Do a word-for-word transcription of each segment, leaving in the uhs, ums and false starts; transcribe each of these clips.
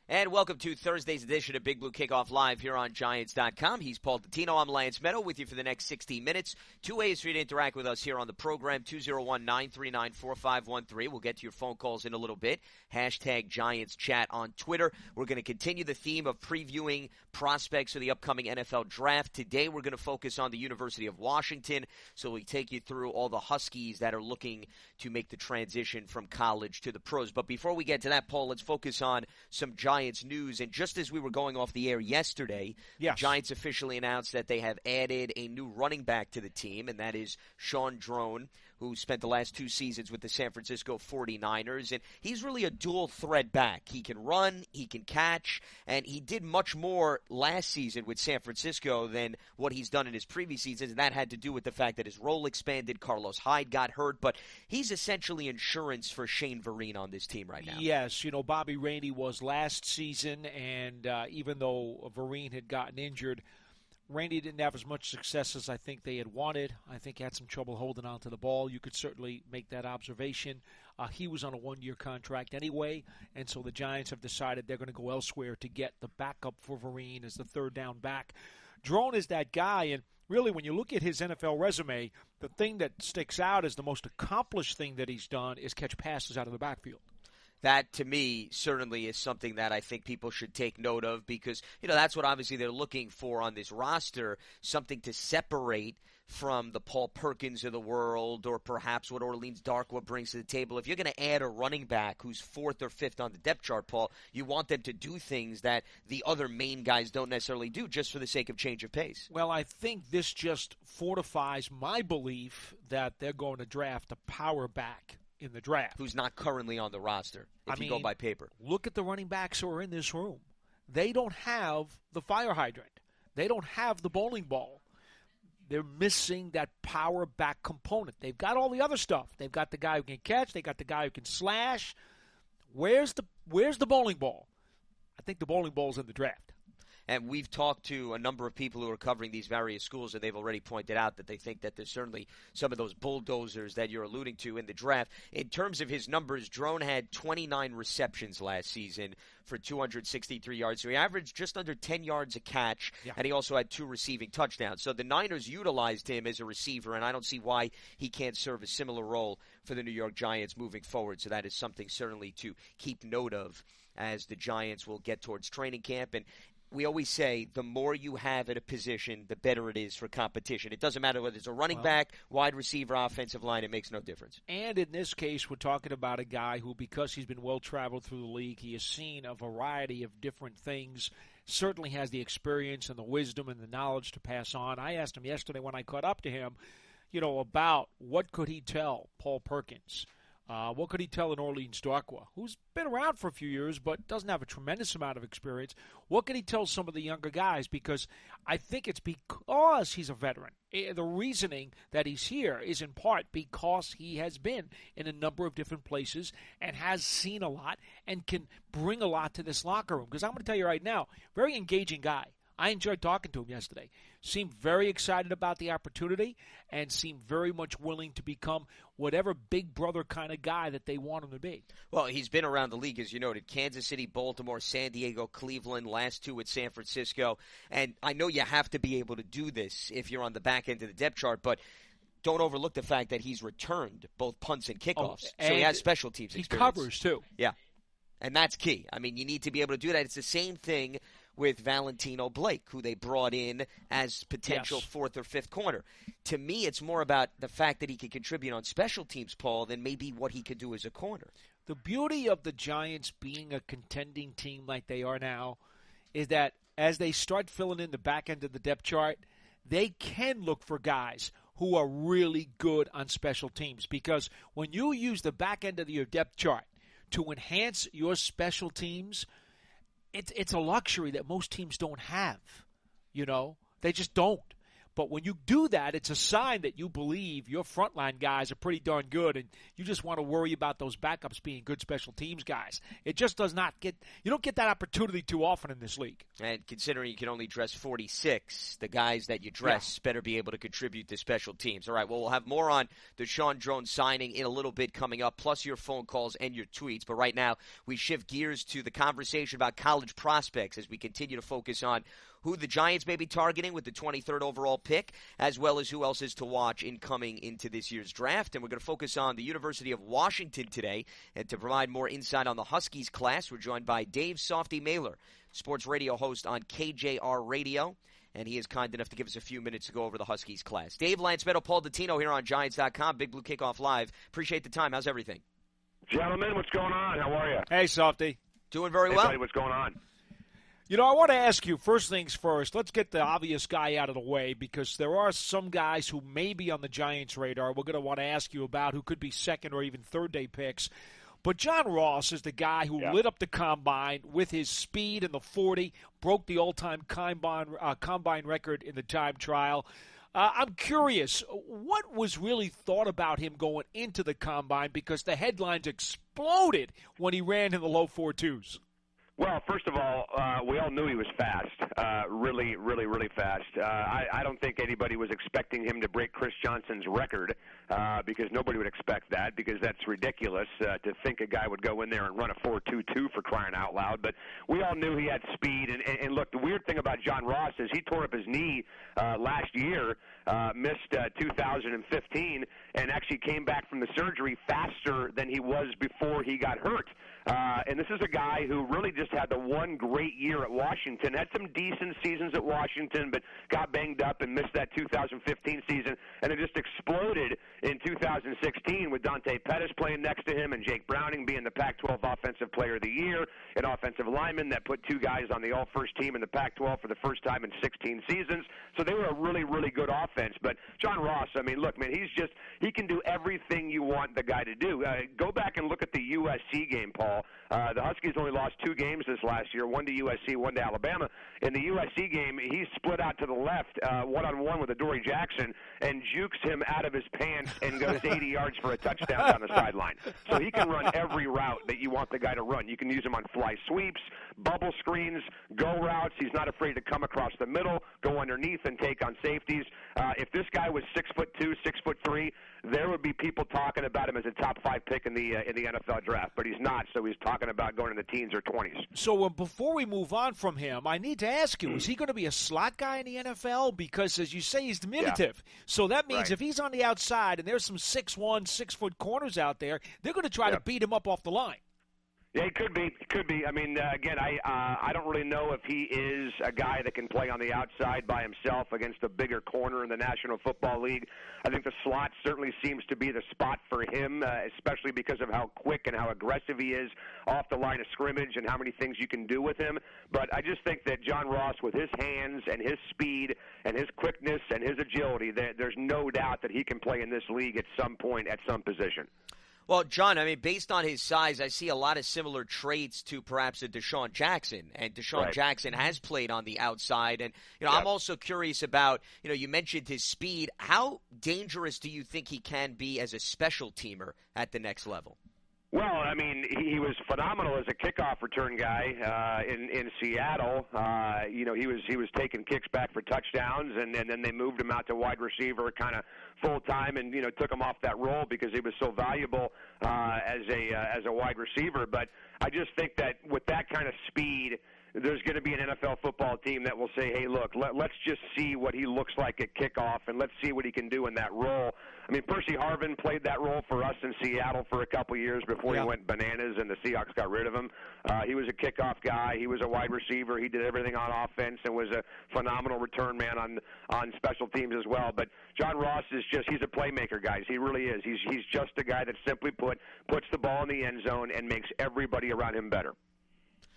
And welcome to Thursday's edition of Big Blue Kickoff Live here on Giants dot com. He's Paul Dottino. I'm Lance Meadow with you for the next sixty minutes. Two ways for you to interact with us here on the program, two oh one, nine three nine, four five one three. We'll get to your phone calls in a little bit. Hashtag Giants Chat on Twitter. We're going to continue the theme of previewing prospects for the upcoming N F L Draft. Today we're going to focus on the University of Washington, so we take you through all the Huskies that are looking to make the transition from college to the pros. But before we get to that, Paul, let's focus on some Giants Giants news. And just as we were going off the air yesterday, yes. the Giants officially announced that they have added a new running back to the team, and that is Shaun Draughn, who spent the last two seasons with the San Francisco forty-niners. And he's really a dual threat back. He can run, he can catch, and he did much more last season with San Francisco than what he's done in his previous seasons, and that had to do with the fact that his role expanded. Carlos Hyde got hurt, but he's essentially insurance for Shane Vereen on this team right now. Yes, you know, Bobby Rainey was last season, and uh, even though Vereen had gotten injured, Randy didn't have as much success as I think they had wanted. I think he had some trouble holding on to the ball. You could certainly make that observation. Uh, he was on a one-year contract anyway, and so the Giants have decided they're going to go elsewhere to get the backup for Vereen as the third down back. Draughn is that guy, and really when you look at his N F L resume, the thing that sticks out as the most accomplished thing that he's done is catch passes out of the backfield. That, to me, certainly is something that I think people should take note of because, you know, that's what obviously they're looking for on this roster, something to separate from the Paul Perkins of the world or perhaps what Orleans Darkwa brings to the table. If you're going to add a running back who's fourth or fifth on the depth chart, Paul, you want them to do things that the other main guys don't necessarily do just for the sake of change of pace. Well, I think this just fortifies my belief that they're going to draft a power back in the draft. Who's not currently on the roster, if I you mean, go by paper. Look at the running backs who are in this room. They don't have the fire hydrant. They don't have the bowling ball. They're missing that power back component. They've got all the other stuff. They've got the guy who can catch. They got the guy who can slash. Where's the Where's the bowling ball? I think the bowling ball's in the draft. And we've talked to a number of people who are covering these various schools, and they've already pointed out that they think that there's certainly some of those bulldozers that you're alluding to in the draft. In terms of his numbers, Draughn had twenty-nine receptions last season for two hundred sixty-three yards. So he averaged just under ten yards a catch, yeah. and he also had two receiving touchdowns. So the Niners utilized him as a receiver, and I don't see why he can't serve a similar role for the New York Giants moving forward. So that is something certainly to keep note of as the Giants will get towards training camp. And we always say the more you have at a position, the better it is for competition. It doesn't matter whether it's a running well, back, wide receiver, offensive line. It makes no difference. And in this case, we're talking about a guy who, because he's been well-traveled through the league, he has seen a variety of different things, certainly has the experience and the wisdom and the knowledge to pass on. I asked him yesterday when I caught up to him, you know, about what could he tell Paul Perkins. Uh, what could he tell an Orleans Darkwa, who's been around for a few years but doesn't have a tremendous amount of experience? What could he tell some of the younger guys? Because I think it's because he's a veteran. The reasoning that he's here is in part because he has been in a number of different places and has seen a lot and can bring a lot to this locker room. Because I'm going to tell you right now, very engaging guy. I enjoyed talking to him yesterday. Seemed very excited about the opportunity and seemed very much willing to become whatever big brother kind of guy that they want him to be. Well, he's been around the league, as you noted. Kansas City, Baltimore, San Diego, Cleveland, last two at San Francisco. And I know you have to be able to do this if you're on the back end of the depth chart, but don't overlook the fact that he's returned both punts and kickoffs. Oh, and so he has special teams he experience. He covers, too. Yeah. And that's key. I mean, you need to be able to do that. It's the same thing with Valentino Blake, who they brought in as potential yes. fourth or fifth corner. To me, it's more about the fact that he can contribute on special teams, Paul, than maybe what he could do as a corner. The beauty of the Giants being a contending team like they are now is that as they start filling in the back end of the depth chart, they can look for guys who are really good on special teams. Because when you use the back end of your depth chart to enhance your special teams, It's it's a luxury that most teams don't have, you know. They just don't. But when you do that, it's a sign that you believe your frontline guys are pretty darn good, and you just want to worry about those backups being good special teams guys. It just does not get – you don't get that opportunity too often in this league. And considering you can only dress forty-six, the guys that you dress yeah. better be able to contribute to special teams. All right, well, we'll have more on the Deshaun Jones signing in a little bit coming up, plus your phone calls and your tweets. But right now, we shift gears to the conversation about college prospects as we continue to focus on who the Giants may be targeting with the twenty-third overall pick, as well as who else is to watch in coming into this year's draft. And we're going to focus on the University of Washington today. And to provide more insight on the Huskies class, we're joined by Dave Softy Mailer, sports radio host on K J R Radio. And he is kind enough to give us a few minutes to go over the Huskies class. Dave, Lance Meadow, Paul Dottino here on Giants dot com, Big Blue Kickoff Live. Appreciate the time. How's everything? Gentlemen, what's going on? How are you? Hey, Softy. Doing very hey, well. Buddy, what's going on? You know, I want to ask you, first things first, let's get the obvious guy out of the way because there are some guys who may be on the Giants' radar we're going to want to ask you about who could be second or even third-day picks. But John Ross is the guy who yeah. lit up the combine with his speed in the forty, broke the all-time combine, uh, combine record in the time trial. Uh, I'm curious, what was really thought about him going into the combine because the headlines exploded when he ran in the low four twos? Well, first of all, uh, we all knew he was fast, uh, really, really, really fast. Uh, I, I don't think anybody was expecting him to break Chris Johnson's record uh, because nobody would expect that because that's ridiculous uh, to think a guy would go in there and run a four two two for crying out loud. But we all knew he had speed. And, and, and look, the weird thing about John Ross is he tore up his knee uh, last year, uh, missed uh, two thousand fifteen, and actually came back from the surgery faster than he was before he got hurt. Uh, and this is a guy who really just had the one great year at Washington, had some decent seasons at Washington, but got banged up and missed that two thousand fifteen season, and it just exploded in two thousand sixteen with Dante Pettis playing next to him and Jake Browning being the Pac twelve Offensive Player of the Year, an offensive lineman that put two guys on the all-first team in the Pac twelve for the first time in sixteen seasons. So they were a really, really good offense. But John Ross, I mean, look, man, he's just – he can do everything you want the guy to do. Uh, go back and look at the U S C game, Paul. Uh, the Huskies only lost two games this last year, one to U S C, one to Alabama. In the U S C game, he split out to the left, uh, one-on-one with Adoree Jackson, and jukes him out of his pants and goes eighty yards for a touchdown down the sideline. So he can run every route that you want the guy to run. You can use him on fly sweeps, bubble screens, go routes. He's not afraid to come across the middle, go underneath, and take on safeties. Uh, if this guy was six foot two, six foot three, there would be people talking about him as a top five pick in the uh, in the N F L draft, but he's not. So he's talking about going in the teens or twenties. So uh, before we move on from him, I need to ask you: mm. is he going to be a slot guy in the N F L? Because as you say, he's diminutive. Yeah. So that means right. if he's on the outside and there's some six one, six foot corners out there, they're going to try yep. to beat him up off the line. Yeah, he could be. He could be. I mean, uh, again, I uh, I don't really know if he is a guy that can play on the outside by himself against a bigger corner in the National Football League. I think the slot certainly seems to be the spot for him, uh, especially because of how quick and how aggressive he is off the line of scrimmage and how many things you can do with him. But I just think that John Ross, with his hands and his speed and his quickness and his agility, there, there's no doubt that he can play in this league at some point at some position. Well, John, I mean, based on his size, I see a lot of similar traits to perhaps a Deshaun Jackson. And Deshaun right. Jackson has played on the outside. And, you know, yep. I'm also curious about, you know, you mentioned his speed. How dangerous do you think he can be as a special teamer at the next level? Well, I mean, he was phenomenal as a kickoff return guy uh, in in Seattle. Uh, you know, he was he was taking kicks back for touchdowns, and, and then they moved him out to wide receiver, kind of full time, and you know took him off that role because he was so valuable uh, as a uh, as a wide receiver. But I just think that with that kind of speed, there's going to be an N F L football team that will say, hey, look, let, let's just see what he looks like at kickoff, and let's see what he can do in that role. I mean, Percy Harvin played that role for us in Seattle for a couple of years before yeah. he went bananas and the Seahawks got rid of him. Uh, he was a kickoff guy. He was a wide receiver. He did everything on offense and was a phenomenal return man on on special teams as well. But John Ross is just, he's a playmaker, guys. He really is. He's, he's just a guy that simply put puts the ball in the end zone and makes everybody around him better.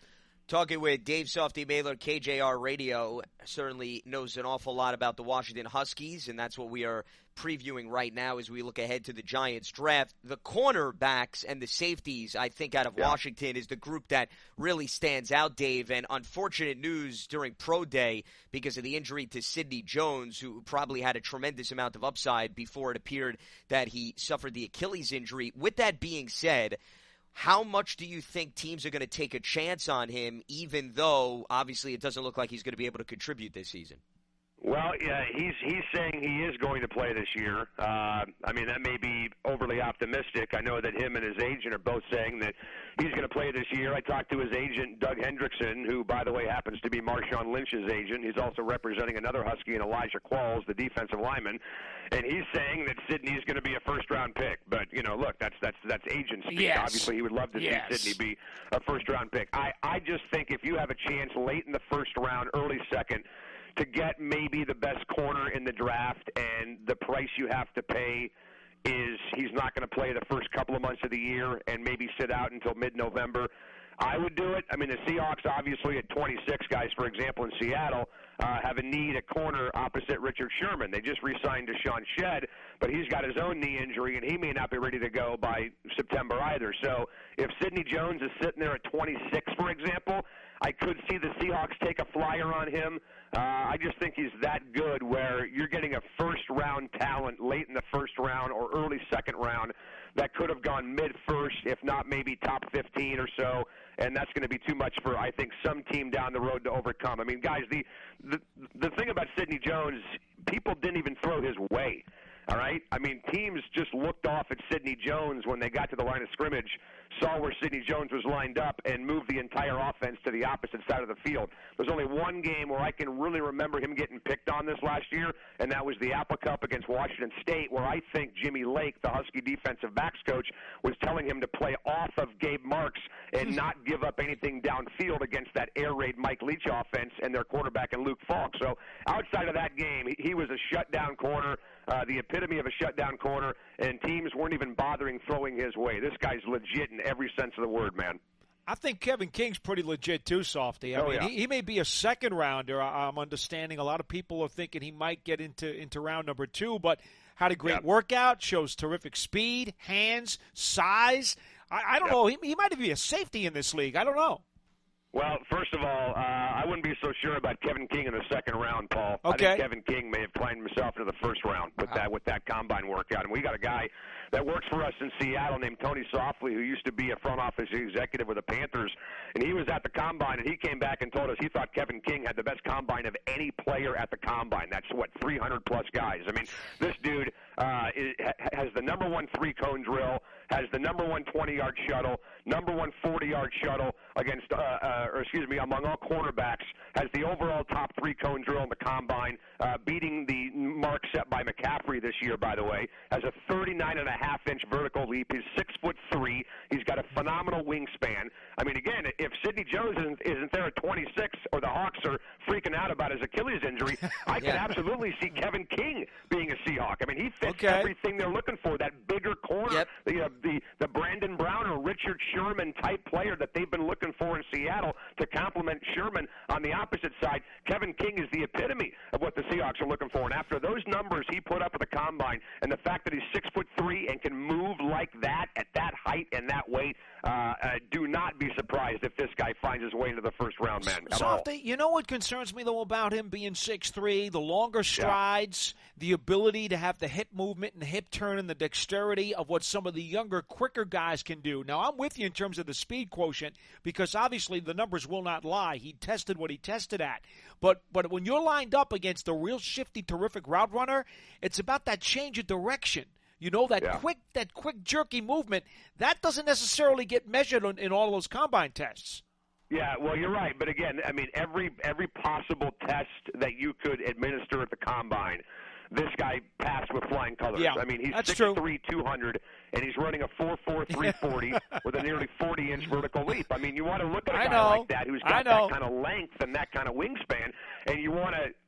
Talking with Dave Softy Mailer, K J R Radio, certainly knows an awful lot about the Washington Huskies, and that's what we are previewing right now as we look ahead to the Giants draft. The cornerbacks and the safeties, I think, out of yeah. Washington is the group that really stands out, Dave. And unfortunate news during Pro Day because of the injury to Sidney Jones, who probably had a tremendous amount of upside before it appeared that he suffered the Achilles injury. With that being said, how much do you think teams are going to take a chance on him, even though, obviously, it doesn't look like he's going to be able to contribute this season? Well, yeah, he's he's saying he is going to play this year. Uh, I mean, that may be overly optimistic. I know that him and his agent are both saying that he's going to play this year. I talked to his agent, Doug Hendrickson, who, by the way, happens to be Marshawn Lynch's agent. He's also representing another Husky in Elijah Qualls, the defensive lineman. And he's saying that Sidney's going to be a first-round pick. But, you know, look, that's that's that's agent speak. Yes. Obviously, he would love to yes. see Sidney be a first-round pick. I, I just think if you have a chance late in the first round, early second, to get maybe the best corner in the draft, and the price you have to pay is he's not going to play the first couple of months of the year and maybe sit out until mid-November, I would do it. I mean, the Seahawks, obviously, at twenty-six, guys, for example, in Seattle, uh, have a need at corner opposite Richard Sherman. They just re-signed Deshaun Shedd, but he's got his own knee injury, and he may not be ready to go by September either. So if Sidney Jones is sitting there at twenty-six, for example, I could see the Seahawks take a flyer on him. Uh, I just think he's that good where you're getting a first-round talent late in the first round or early second round that could have gone mid-first, if not maybe top fifteen or so, and that's going to be too much for, I think, some team down the road to overcome. I mean, guys, the the, the thing about Sidney Jones, people didn't even throw his way. All right? I mean, teams just looked off at Sidney Jones when they got to the line of scrimmage, saw where Sidney Jones was lined up, and moved the entire offense to the opposite side of the field. There's only one game where I can really remember him getting picked on this last year, and that was the Apple Cup against Washington State, where I think Jimmy Lake, the Husky defensive backs coach, was telling him to play off of Gabe Marks and not give up anything downfield against that air raid Mike Leach offense and their quarterback in Luke Falk. So outside of that game, he, he was a shutdown corner. Uh, the epitome of a shutdown corner, and teams weren't even bothering throwing his way. This guy's legit in every sense of the word, man. I think Kevin King's pretty legit too, Softy. I oh, mean, yeah. he, he may be a second rounder. I'm understanding a lot of people are thinking he might get into, into round number two, but had a great yep. workout, shows terrific speed, hands, size. I, I don't yep. know. He, he might even be a safety in this league. I don't know. Well, first of all, uh, I wouldn't be so sure about Kevin King in the second round, Paul. Okay. I think Kevin King may have climbed himself into the first round with wow. that with that combine workout. And we got a guy that works for us in Seattle named Tony Softly, who used to be a front office executive with the Panthers, and he was at the combine, and he came back and told us he thought Kevin King had the best combine of any player at the combine. That's, what, three hundred plus guys. I mean, this dude uh, is, has the number one three-cone drill, has the number one twenty-yard shuttle, number one forty-yard shuttle against, uh, uh, or excuse me, among all cornerbacks, has the overall top three-cone drill in the combine, uh, beating the mark set by McCaffrey this year, by the way, has a thirty-nine and a half inch vertical leap. He's six foot three. He's got a phenomenal wingspan. I mean, again, if Sidney Jones isn't, isn't there at twenty-six, or the Hawks are freaking out about his Achilles injury, I can yeah. absolutely see Kevin King being a Seahawk. I mean, he fits okay. everything they're looking for. That bigger corner, yep. the, uh, the the Brandon Brown or Richard Sherman type player that they've been looking for in Seattle to complement Sherman on the opposite side. Kevin King is the epitome of what the Seahawks are looking for. And after those numbers he put up at the combine, and the fact that he's six foot three and can move like that at that height and that weight, uh, uh, do not be surprised if this guy finds his way into the first round, man. Softy, you know what concerns me, though, about him being six three, the longer strides, yeah. the ability to have the hip movement and the hip turn and the dexterity of what some of the younger, quicker guys can do. Now, I'm with you in terms of the speed quotient because obviously the numbers will not lie. He tested what he tested at. But but when you're lined up against a real shifty, terrific route runner, it's about that change of direction. You know, that yeah. quick, that quick, jerky movement, that doesn't necessarily get measured in, in all those combine tests. Yeah, well, you're right. But again, I mean, every every possible test that you could administer at the combine, this guy passed with flying colors. Yeah, I mean, he's six three, two hundred, and he's running a four four, three forty with a nearly forty inch vertical leap. I mean, you want to look at a I guy know. like that who's got that kind of length and that kind of wingspan, and you want to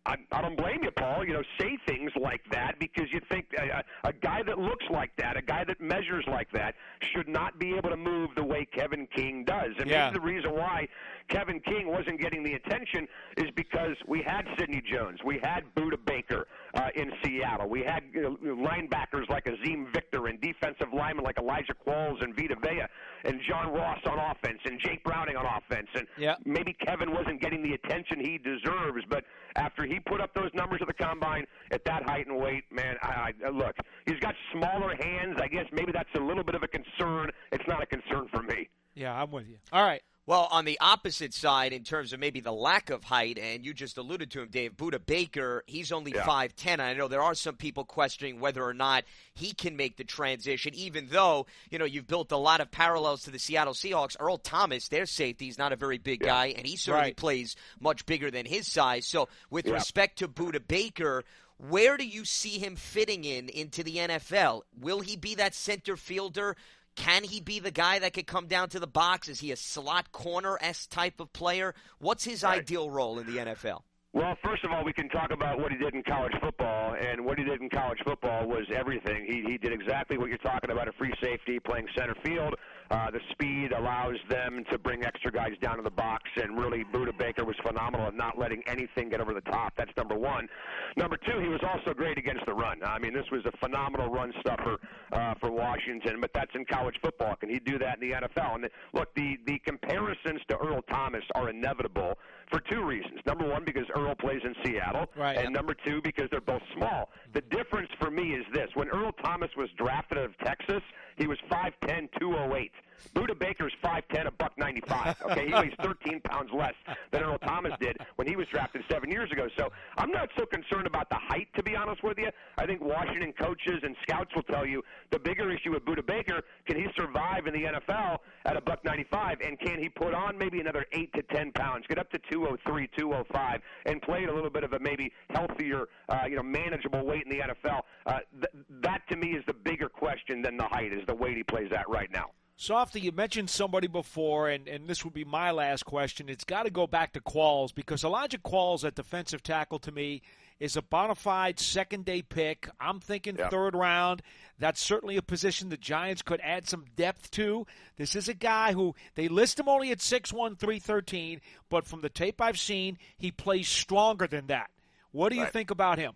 I, I don't blame you, Paul. You know, say things like that because you think a, a guy that looks like that, a guy that measures like that, should not be able to move the way Kevin King does. And yeah. maybe the reason why Kevin King wasn't getting the attention is because we had Sidney Jones, we had Budda Baker uh, in Seattle, we had you know, linebackers like Azim Victor and defensive linemen like Elijah Qualls and Vita Vea and John Ross on offense and Jake Browning on offense. And yeah. maybe Kevin wasn't getting the attention he deserves, but after he put up those numbers at the combine at that height and weight, man, I, I look, he's got smaller hands. I guess maybe that's a little bit of a concern. It's not a concern for me. Yeah, I'm with you. All right. Well, on the opposite side, in terms of maybe the lack of height, and you just alluded to him, Dave, Budda Baker, he's only yeah. five ten. I know there are some people questioning whether or not he can make the transition, even though, you know, you've built a lot of parallels to the Seattle Seahawks. Earl Thomas, their safety, is not a very big yeah. guy, and he certainly right. plays much bigger than his size. So with yeah. respect to Budda Baker, where do you see him fitting in into the N F L? Will he be that center fielder? Can he be the guy that could come down to the box? Is he a slot corner-esque type of player? What's his right. ideal role in the N F L? Well, first of all, we can talk about what he did in college football, and what he did in college football was everything. He he did exactly what you're talking about, a free safety, playing center field. Uh, the speed allows them to bring extra guys down to the box, and really Budda Baker was phenomenal at not letting anything get over the top. That's number one. Number two, he was also great against the run. I mean, this was a phenomenal run stuffer uh, for Washington, but that's in college football. Can he do that in the N F L? And look, the, the comparisons to Earl Thomas are inevitable for two reasons. Number one, because Earl plays in Seattle, right. and number two, because they're both small. The difference for me is this. When Earl Thomas was drafted out of Texas, he was five ten, two oh eight. Budda Baker's five ten, a buck ninety-five. Okay, he weighs thirteen pounds less than Earl Thomas did when he was drafted seven years ago. So I'm not so concerned about the height, to be honest with you. I think Washington coaches and scouts will tell you the bigger issue with Budda Baker, can he survive in the N F L at a buck ninety-five, and can he put on maybe another eight to ten pounds, get up to two oh three, two oh five, and play at a little bit of a maybe healthier, uh, you know, manageable weight in the N F L? Uh, th- that to me is the bigger question than the height, is the weight he plays at right now. Softy, you mentioned somebody before, and, and this would be my last question. It's got to go back to Qualls, because Elijah Qualls at defensive tackle to me is a bona fide second-day pick. I'm thinking yeah. third round. That's certainly a position the Giants could add some depth to. This is a guy who they list him only at six one, three thirteen, but from the tape I've seen, he plays stronger than that. What do you right. think about him?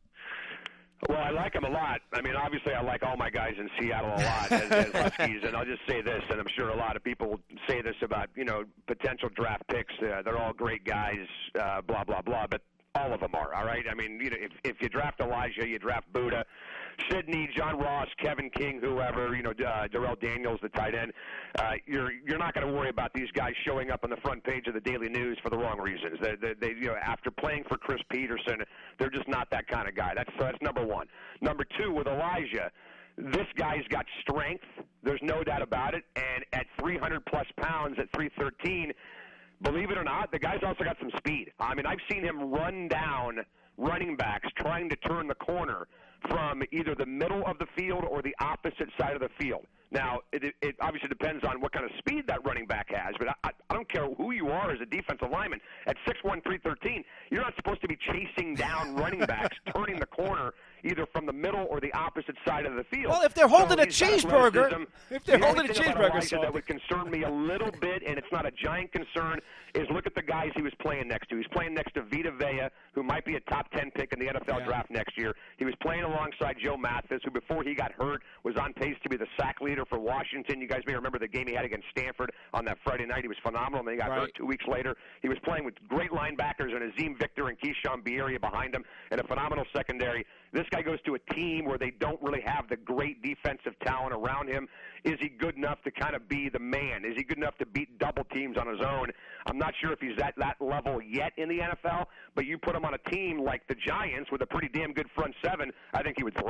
Well, I like him a lot. I mean, obviously, I like all my guys in Seattle a lot as, as Huskies, and I'll just say this, and I'm sure a lot of people say this about, you know, potential draft picks. Uh, they're all great guys, uh, blah, blah, blah, but all of them are, all right? I mean, you know, if, if you draft Elijah, you draft Budda, Sidney, John Ross, Kevin King, whoever, you know, uh, Darrell Daniels, the tight end, uh, you're you're not going to worry about these guys showing up on the front page of the Daily News for the wrong reasons. They, they, they, you know, after playing for Chris Peterson, they're just not that kind of guy. That's so that's number one. Number two, with Elijah, this guy's got strength. There's no doubt about it. And at three hundred plus pounds, at three thirteen, believe it or not, the guy's also got some speed. I mean, I've seen him run down running backs trying to turn the corner from either the middle of the field or the opposite side of the field. Now, it, it obviously depends on what kind of speed that running back has, but I, I don't care who you are as a defensive lineman. At six one, three thirteen, you're not supposed to be chasing down running backs, turning the corner either from the middle or the opposite side of the field. Well, if they're holding so a cheeseburger, if they're the holding a only thing about cheeseburger, Elijah so. that would concern me a little bit, and it's not a giant concern, is look at the guys he was playing next to. He's playing next to Vita Vea, who might be a top ten pick in the N F L yeah. draft next year. He was playing alongside Joe Mathis, who before he got hurt was on pace to be the sack leader for Washington. You guys may remember the game he had against Stanford on that Friday night. He was phenomenal, and then he got right. hurt two weeks later. He was playing with great linebackers and Azim Victor and Keyshawn Bierria behind him, and a phenomenal secondary. This guy goes to a team where they don't really have the great defensive talent around him. Is he good enough to kind of be the man? Is he good enough to beat double teams on his own? I'm not sure if he's at that level yet in the N F L, but you put him on a team like the Giants with a pretty damn good front seven, I think he would thrive.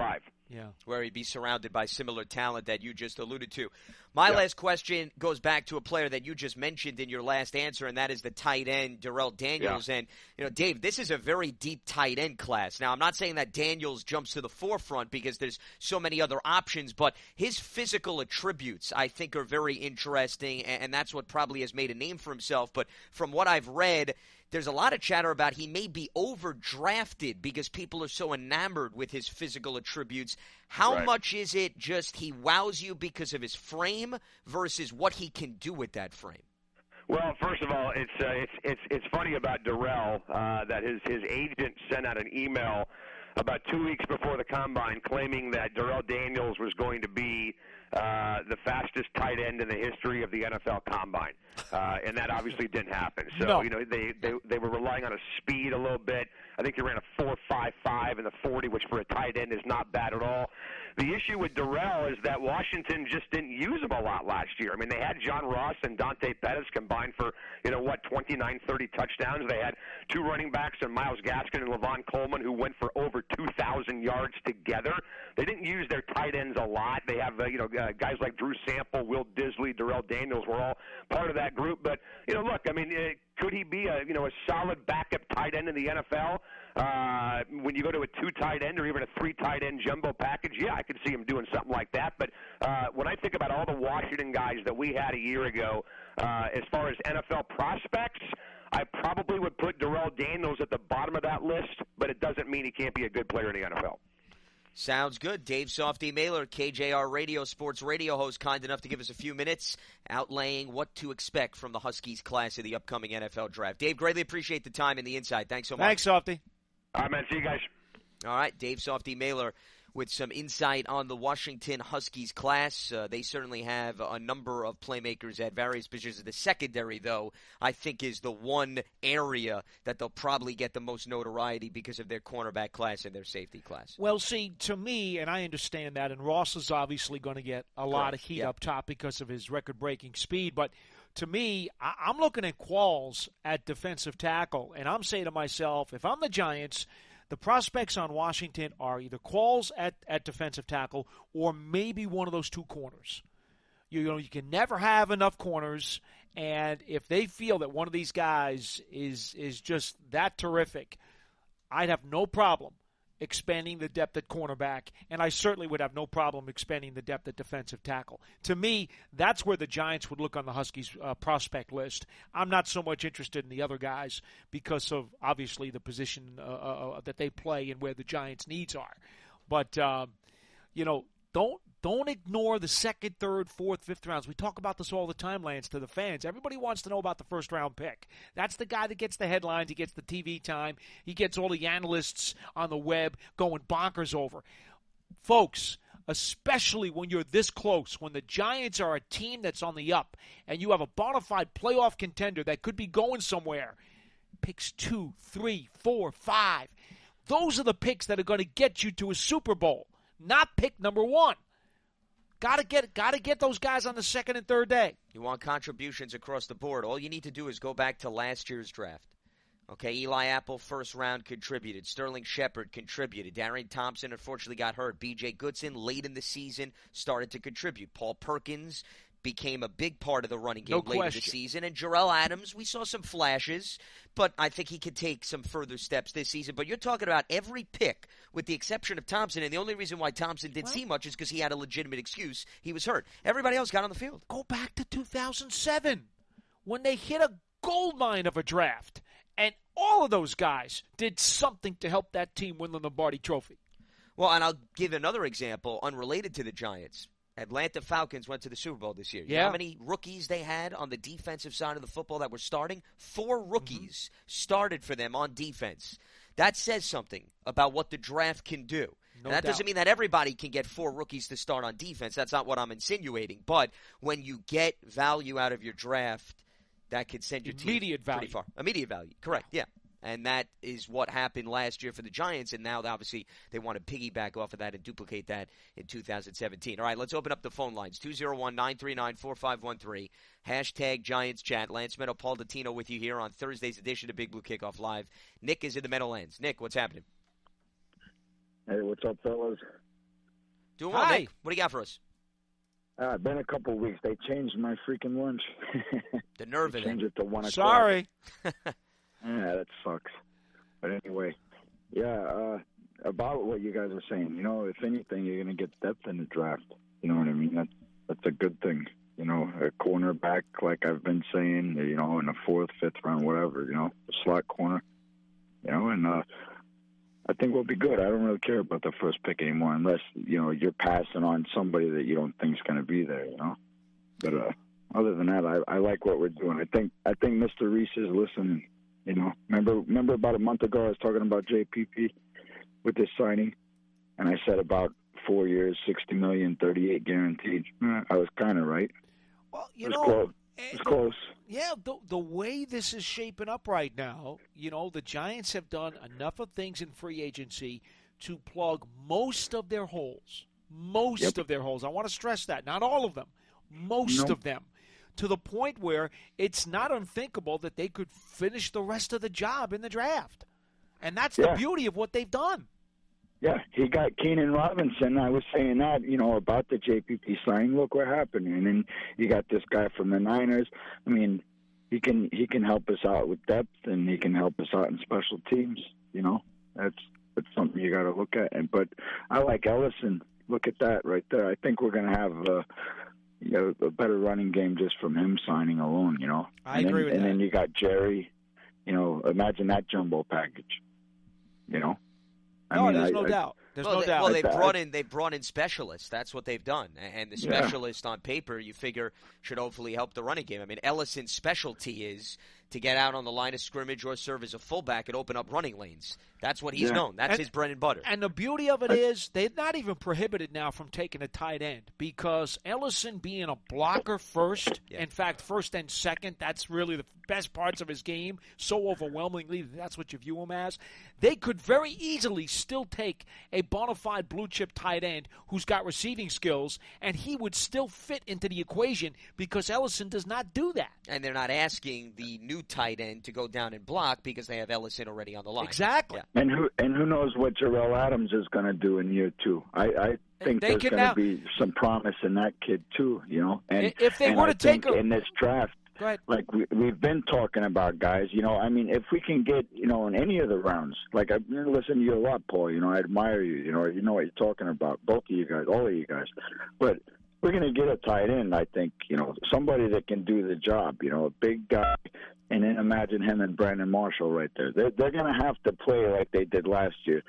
Yeah. Where he'd be surrounded by similar talent that you just alluded to. My yeah. last question goes back to a player that you just mentioned in your last answer, and that is the tight end, Darrell Daniels. Yeah. And, you know, Dave, this is a very deep tight end class. Now, I'm not saying that Daniels jumps to the forefront because there's so many other options, but his physical attributes, I think, are very interesting, and that's what probably has made a name for himself. But from what I've read, there's a lot of chatter about he may be overdrafted because people are so enamored with his physical attributes. How right. much is it just he wows you because of his frame versus what he can do with that frame? Well, first of all, it's uh, it's it's it's funny about Darrell uh, that his his agent sent out an email about two weeks before the combine claiming that Darrell Daniels was going to be uh, the fastest tight end in the history of the N F L combine, uh, and that obviously didn't happen. So no. you know they, they they were relying on his speed a little bit. I think he ran a four five five in the forty, which for a tight end is not bad at all. The issue with Darrell is that Washington just didn't use him a lot last year. I mean, they had John Ross and Dante Pettis combined for, you know, what, twenty-nine, thirty touchdowns. They had two running backs, and Myles Gaskin and Levon Coleman, who went for over two thousand yards together. They didn't use their tight ends a lot. They have, uh, you know, uh, guys like Drew Sample, Will Disley, Darrell Daniels were all part of that group. But, you know, look, I mean, uh, could he be a, you know, a solid backup tight end in the N F L? Uh, when you go to a two tight end or even a three tight end jumbo package, yeah, I could see him doing something like that. But uh, when I think about all the Washington guys that we had a year ago, uh, as far as N F L prospects, I probably would put Darrell Daniels at the bottom of that list, but it doesn't mean he can't be a good player in the N F L. Sounds good. Dave Softy Mailer, K J R Radio, sports radio host, kind enough to give us a few minutes outlaying what to expect from the Huskies class of the upcoming N F L draft. Dave, greatly appreciate the time and the insight. Thanks so much. Thanks, Softy. All right, man. See you guys. All right, Dave Softy Mailer with some insight on the Washington Huskies class. Uh, they certainly have a number of playmakers at various positions. The secondary, though, I think is the one area that they'll probably get the most notoriety because of their cornerback class and their safety class. Well, see, to me, and I understand that, and Ross is obviously going to get a lot Correct. of heat Yep. up top because of his record-breaking speed, but to me, I- I'm looking at Qualls at defensive tackle, and I'm saying to myself, if I'm the Giants, the prospects on Washington are either Qualls at, at defensive tackle or maybe one of those two corners. You, you know, you can never have enough corners, and if they feel that one of these guys is is just that terrific, I'd have no problem expanding the depth at cornerback, and I certainly would have no problem expanding the depth at defensive tackle. To me, that's where the Giants would look on the Huskies uh, prospect list. I'm not so much interested in the other guys because of, obviously, the position uh, uh, that they play and where the Giants' needs are. But, uh, you know, don't Don't ignore the second, third, fourth, fifth rounds. We talk about this all the time, Lance, to the fans. Everybody wants to know about the first-round pick. That's the guy that gets the headlines. He gets the T V time. He gets all the analysts on the web going bonkers over. Folks, especially when you're this close, when the Giants are a team that's on the up, and you have a bona fide playoff contender that could be going somewhere, picks two, three, four, five. Those are the picks that are going to get you to a Super Bowl, not pick number one. Got to get got to get those guys on the second and third day. You want contributions across the board. All you need to do is go back to last year's draft. Okay, Eli Apple, first round, contributed. Sterling Shepard contributed. Darian Thompson, unfortunately, got hurt. B J Goodson, late in the season, started to contribute. Paul Perkins became a big part of the running game No late question. in the season. And Jarrell Adams, we saw some flashes, but I think he could take some further steps this season. But you're talking about every pick, with the exception of Thompson, and the only reason why Thompson didn't Well, see much is because he had a legitimate excuse. He was hurt. Everybody else got on the field. Go back to two thousand seven when they hit a gold mine of a draft. And all of those guys did something to help that team win the Lombardi Trophy. Well, and I'll give another example unrelated to the Giants. Atlanta Falcons went to the Super Bowl this year. You know Yeah. how many rookies they had on the defensive side of the football that were starting? Four rookies mm-hmm. started for them on defense. That says something about what the draft can do. No and that doubt. doesn't mean that everybody can get four rookies to start on defense. That's not what I'm insinuating. But when you get value out of your draft, that could send your Immediate team value. pretty far. Immediate value. Correct, yeah. And that is what happened last year for the Giants, and now obviously they want to piggyback off of that and duplicate that in two thousand seventeen. All right, let's open up the phone lines. two oh one, nine three nine, four five one three. Hashtag Giants Chat. Lance Meadow, Paul Dottino with you here on Thursday's edition of Big Blue Kickoff Live. Nick is in the Meadowlands. Nick, what's happening? Hey, what's up, fellas? Doing well, Hi. Nick. What do you got for us? Uh, been a couple of weeks. They changed my freaking lunch. The nerve of Changed it. it to one o'clock. Sorry. Yeah, that sucks. But anyway, yeah, uh, about what you guys are saying, you know, if anything, you're going to get depth in the draft. You know what I mean? That's, that's a good thing. You know, a cornerback, like I've been saying, you know, in the fourth, fifth round, whatever, you know, a slot corner, you know, and uh, I think we'll be good. I don't really care about the first pick anymore unless, you know, you're passing on somebody that you don't think is going to be there, you know. But uh, other than that, I, I like what we're doing. I think I think Mister Reese is listening. You know, remember remember about a month ago I was talking about J P P with this signing, and I said about four years, sixty million, thirty-eight guaranteed. Eh, I was kind of right. Well, you It was know, close. eh, It was the- close. Yeah, the, the way this is shaping up right now, you know, the Giants have done enough of things in free agency to plug most of their holes. Most Yep. of their holes. I want to stress that. Not all of them. Most Nope. of them. To the point where it's not unthinkable that they could finish the rest of the job in the draft. And that's the Yeah. beauty of what they've done. Yeah, he got Keenan Robinson. I was saying that, you know, about the J P P signing. Look what happened. And then you got this guy from the Niners. I mean, he can he can help us out with depth, and he can help us out in special teams. You know, that's that's something you got to look at. And but I like Ellison. Look at that right there. I think we're going to have uh, you know, a better running game just from him signing alone. You know, I and agree then, with and that. then you got Jerry. You know, imagine that jumbo package. You know. I No, mean, there's I- no I- doubt. There's well, no they, doubt. well, they I- brought in they brought in specialists. That's what they've done, and the Yeah. specialist on paper, you figure, should hopefully help the running game. I mean, Ellison's specialty is to get out on the line of scrimmage or serve as a fullback and open up running lanes. That's what he's Yeah. known. That's And- his bread and butter. And the beauty of it is they're not even prohibited now from taking a tight end because Ellison being a blocker first, Yeah. in fact, first and second, that's really the best parts of his game, so overwhelmingly that's what you view him as. They could very easily still take a bona fide blue chip tight end who's got receiving skills, and he would still fit into the equation because Ellison does not do that. And they're not asking the new tight end to go down and block because they have Ellison already on the line. Exactly. Yeah. And who and who knows what Jarrell Adams is going to do in year two? I, I think They there's can going now- to be some promise in that kid too. You know, and If they and were I to take think a- in this draft, Go ahead. like we, we've been talking about guys. You know, I mean, if we can get you know in any of the rounds, like I've been listening to you a lot, Paul. You know, I admire you. You know, you know what you're talking about. Both of you guys, all of you guys, but. We're going to get a tight end, I think, you know, somebody that can do the job, you know, a big guy, and then imagine him and Brandon Marshall right there. They're, they're going to have to play like they did last year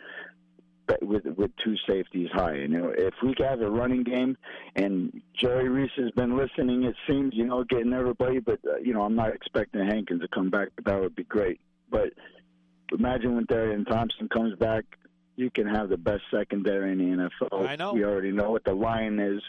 but with with two safeties high. And, you know, if we have a running game, and Jerry Reese has been listening, it seems, you know, getting everybody, but, uh, you know, I'm not expecting Hankins to come back, but that would be great. But imagine when Darian Thompson comes back, you can have the best secondary in the N F L. I know. We already know what the line is.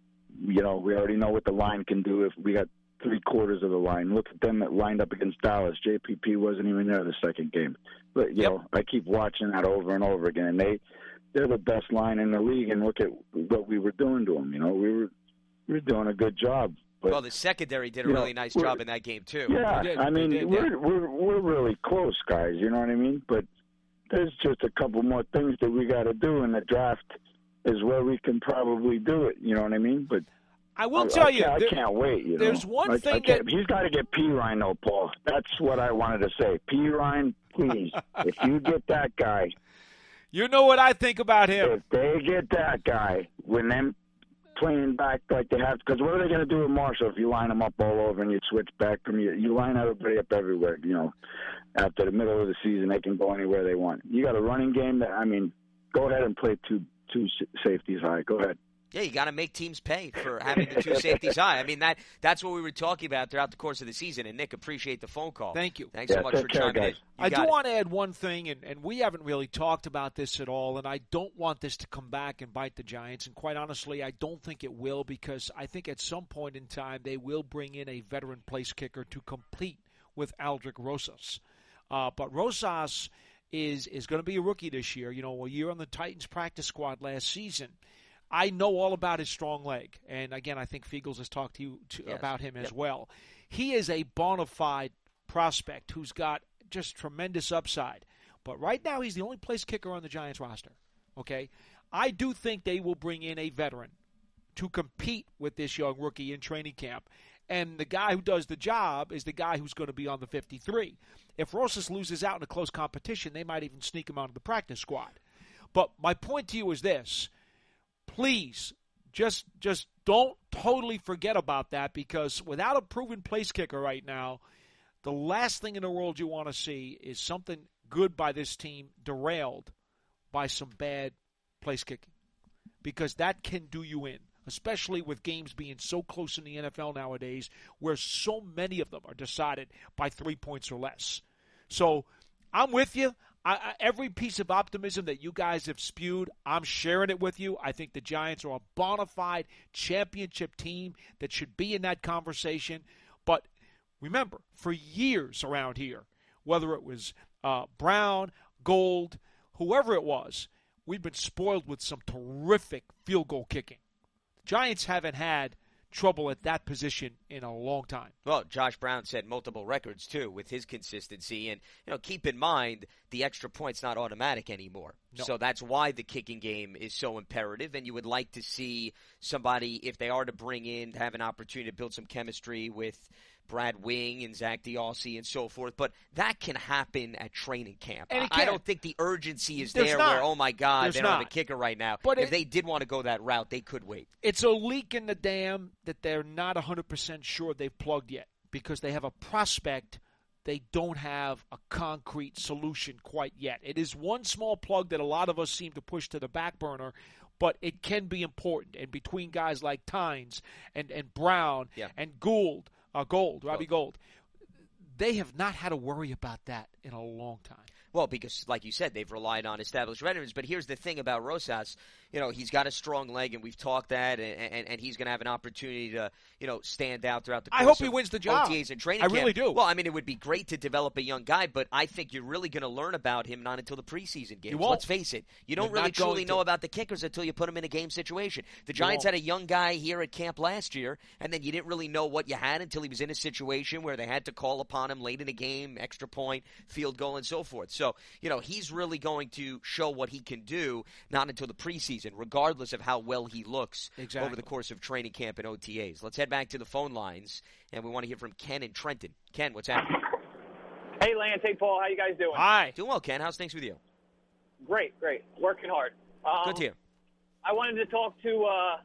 You know, we already know what the line can do if we got three quarters of the line. Look at them that lined up against Dallas. J P P wasn't even there the second game. But, you Yep. know, I keep watching that over and over again. And they, they're the best line in the league, and look at what we were doing to them. You know, we were we were doing a good job. But, Well, the secondary did a you know, really nice we're- job in that game, too. yeah, They did, I they mean, did, we're, yeah. we're we're really close, guys. You know what I mean? But there's just a couple more things that we got to do, and the draft is where we can probably do it. You know what I mean? But I will I, tell I you, can't, I there- can't wait. You there's know? one I, thing I can't, that- he's got to get P. Ryan, though, Paul. That's what I wanted to say. P. Ryan, please, if you get that guy, you know what I think about him. if they get that guy, when them playing back like they have, because what are they going to do with Marshall if you line them up all over and you switch back from you? You line everybody up everywhere. You know, after the middle of the season, they can go anywhere they want. You got a running game that, I mean, go ahead and play two two safeties high. Go ahead. Yeah, you got to make teams pay for having the two safeties high. I mean, that that's what we were talking about throughout the course of the season. And, Nick, appreciate the phone call. Thank you. Thanks Yeah, so much take for care, chiming in. guys. You I got do it. want to add one thing, and, and we haven't really talked about this at all, and I don't want this to come back and bite the Giants. And quite honestly, I don't think it will, because I think at some point in time they will bring in a veteran place kicker to compete with Aldrick Rosas. Uh, but Rosas is is going to be a rookie this year. You know, a year on the Titans practice squad last season. I know all about his strong leg, and again, I think Fiegels has talked to you to, Yes. about him as Yep. well. He is a bona fide prospect who's got just tremendous upside. But right now, he's the only place kicker on the Giants roster. Okay, I do think they will bring in a veteran to compete with this young rookie in training camp. And the guy who does the job is the guy who's going to be on the fifty-three. If Rosas loses out in a close competition, they might even sneak him onto the practice squad. But my point to you is this. Please, just just don't totally forget about that, because without a proven place kicker right now, the last thing in the world you want to see is something good by this team derailed by some bad place kicking, because that can do you in, especially with games being so close in the N F L nowadays where so many of them are decided by three points or less. So I'm with you. I, I, every piece of optimism that you guys have spewed, I'm sharing it with you. I think the Giants are a bona fide championship team that should be in that conversation. But remember, for years around here, whether it was uh, Brown, Gold, whoever it was, we've been spoiled with some terrific field goal kicking. The Giants haven't had trouble at that position in a long time. Well, Josh Brown set multiple records, too, with his consistency. And, you know, keep in mind, the extra point's not automatic anymore. No. So that's why the kicking game is so imperative. And you would like to see somebody, if they are to bring in, to have an opportunity to build some chemistry with Brad Wing and Zach Diossi and so forth. But that can happen at training camp. And I don't think the urgency is There's there not. where, oh, my God, There's they don't not. have a kicker right now. But if it, they did want to go that route, they could wait. It's a leak in the dam that they're not one hundred percent sure they've plugged yet, because they have a prospect. They don't have a concrete solution quite yet. It is one small plug that a lot of us seem to push to the back burner, but it can be important. And between guys like Tynes and, and Brown yeah. and Gould, uh, Gold, Robbie Gold, they have not had to worry about that in a long time. Well, because, like you said, they've relied on established veterans. But here's the thing about Rosas. You know, he's got a strong leg, and we've talked that, and, and, and he's going to have an opportunity to, you know, stand out throughout the course I hope of he wins the job. O T As and training I camp. really do. Well, I mean, it would be great to develop a young guy, but I think you're really going to learn about him not until the preseason games. You won't. Let's face it. You don't You're really not going truly to. know about the kickers until you put them in a game situation. The Giants won't. had a young guy here at camp last year, and then you didn't really know what you had until he was in a situation where they had to call upon him late in the game, extra point, field goal, and so forth. So, you know, he's really going to show what he can do not until the preseason, regardless of how well he looks exactly. over the course of training camp and O T As. Let's head back to the phone lines, and we want to hear from Ken in Trenton. Ken, what's happening? Hey, Lance. Hey, Paul. How you guys doing? Hi. Doing well, Ken. How's things with you? Great, great. Working hard. Um, Good to hear. I wanted to talk to uh,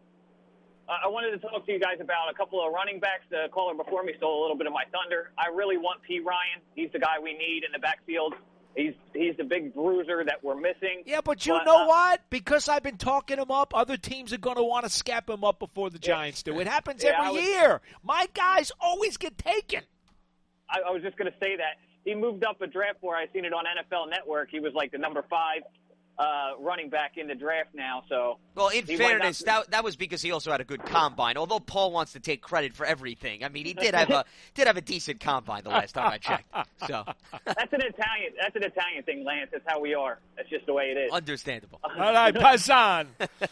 I wanted to talk to you guys about a couple of running backs. The caller before me stole a little bit of my thunder. I really want P. Ryan. He's the guy we need in the backfield. He's he's the big bruiser that we're missing. Yeah, but you but, know uh, what? Because I've been talking him up, other teams are going to want to scap him up before the Giants do. It happens Yeah, every I was- year. My guys always get taken. I, I was just going to say that. He moved up a draft where I seen it on N F L Network. He was like the number five uh, running back in the draft now. So Well, in he might fairness, not- that that was because he also had a good combine. Although Paul wants to take credit for everything, I mean, he did have a did have a decent combine the last time I checked. So that's an Italian. That's an Italian thing, Lance. That's how we are. That's just the way it is. understandable. All right, pass on.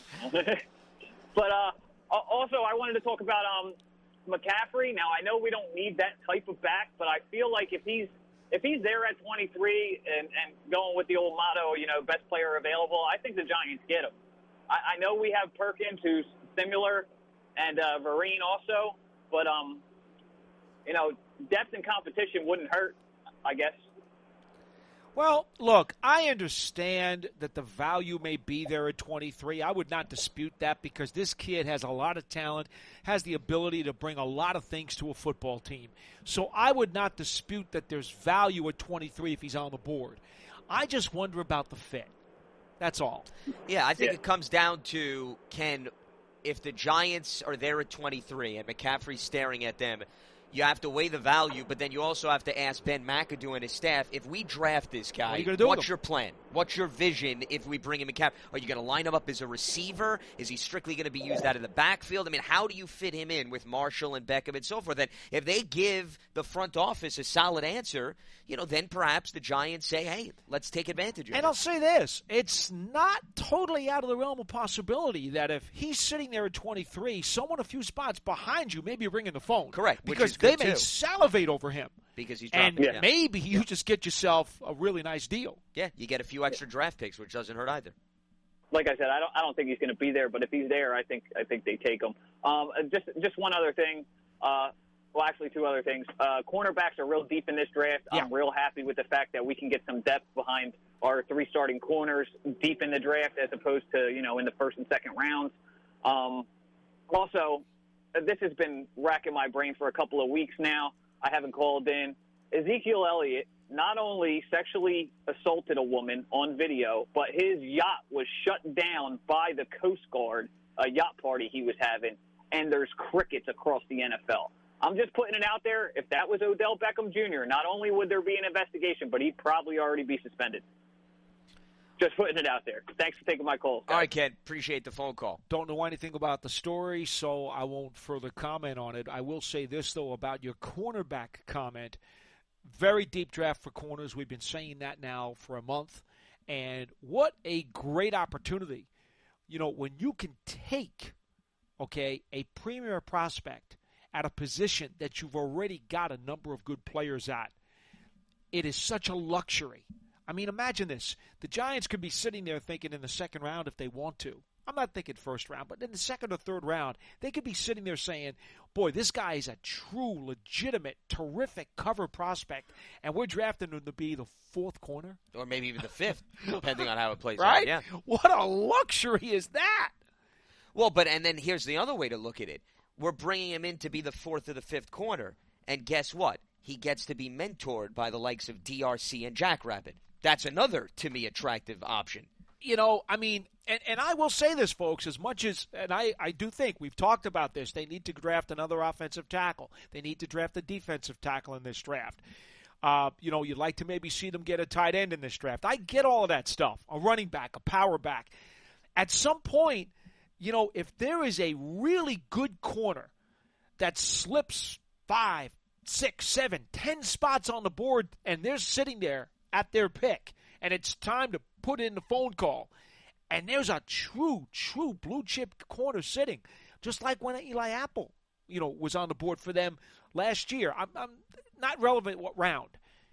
But uh, also, I wanted to talk about um, McCaffrey. Now, I know we don't need that type of back, but I feel like if he's if he's there at twenty-three and, and going with the old motto, you know, best player available, I think the Giants get him. I, I know we have Perkins, who's similar, and uh, Vereen also, but um, you know, depth and competition wouldn't hurt, I guess. Well, look, I understand that the value may be there at twenty-three. I would not dispute that, because this kid has a lot of talent, has the ability to bring a lot of things to a football team. So I would not dispute that there's value at twenty-three if he's on the board. I just wonder about the fit. That's all. Yeah, I think Yeah. it comes down to, Ken, if the Giants are there at twenty-three and McCaffrey's staring at them, you have to weigh the value, but then you also have to ask Ben McAdoo and his staff, if we draft this guy, What are you gonna do with what's him? your plan? What's your vision if we bring him in cap? Are you going to line him up as a receiver? Is he strictly going to be used out of the backfield? I mean, how do you fit him in with Marshall and Beckham and so forth? And if they give the front office a solid answer, you know, then perhaps the Giants say, hey, let's take advantage of And it. I'll say this, it's not totally out of the realm of possibility that if he's sitting there at twenty-three, someone a few spots behind you may be ringing the phone. Correct, which Because is good, they may too. salivate over him. Because he's And dropping. Yeah. maybe you just get yourself a really nice deal. yeah, you get a few extra draft picks, which doesn't hurt either. like I said, I don't I don't think he's going to be there. But if he's there, I think I think they take him. Um, just just one other thing. Uh, well, actually, two other things. Uh, cornerbacks are real deep in this draft. Yeah. I'm real happy with the fact that we can get some depth behind our three starting corners deep in the draft, as opposed to you know in the first and second rounds. Um, also, this has been racking my brain for a couple of weeks now. I haven't called in. Ezekiel Elliott not only sexually assaulted a woman on video, but his yacht was shut down by the Coast Guard, a yacht party he was having, and there's crickets across the N F L. I'm just putting it out there. If that was Odell Beckham Junior, not only would there be an investigation, but he'd probably already be suspended. Just putting it out there. Thanks for taking my call, guys. All right, Ken. Appreciate the phone call. Don't know anything about the story, so I won't further comment on it. I will say this, though, about your cornerback comment. Very deep draft for corners. We've been saying that now for a month. And what a great opportunity. You know, when you can take, okay, a premier prospect at a position that you've already got a number of good players at, it is such a luxury. I mean, imagine this. The Giants could be sitting there thinking in the second round if they want to. I'm not thinking first round, but in the second or third round, they could be sitting there saying, boy, this guy is a true, legitimate, terrific cover prospect, and we're drafting him to be the fourth corner. Or maybe even the fifth, depending on how it plays right? out. Yeah. What a luxury is that? Well, but and then here's the other way to look at it. We're bringing him in to be the fourth or the fifth corner, and guess what? He gets to be mentored by the likes of D R C and Jackrabbit. That's another, to me, attractive option. You know, I mean, and, and I will say this, folks, as much as, and I, I do think, we've talked about this, they need to draft another offensive tackle. They need to draft a defensive tackle in this draft. Uh, you know, you'd like to maybe see them get a tight end in this draft. I get all of that stuff, a running back, a power back. At some point, you know, if there is a really good corner that slips five, six, seven, ten spots on the board, and they're sitting there at their pick, and it's time to put in the phone call, and there's a true, true blue-chip corner sitting, just like when Eli Apple, you know, was on the board for them last year. I'm, I'm not relevant what round.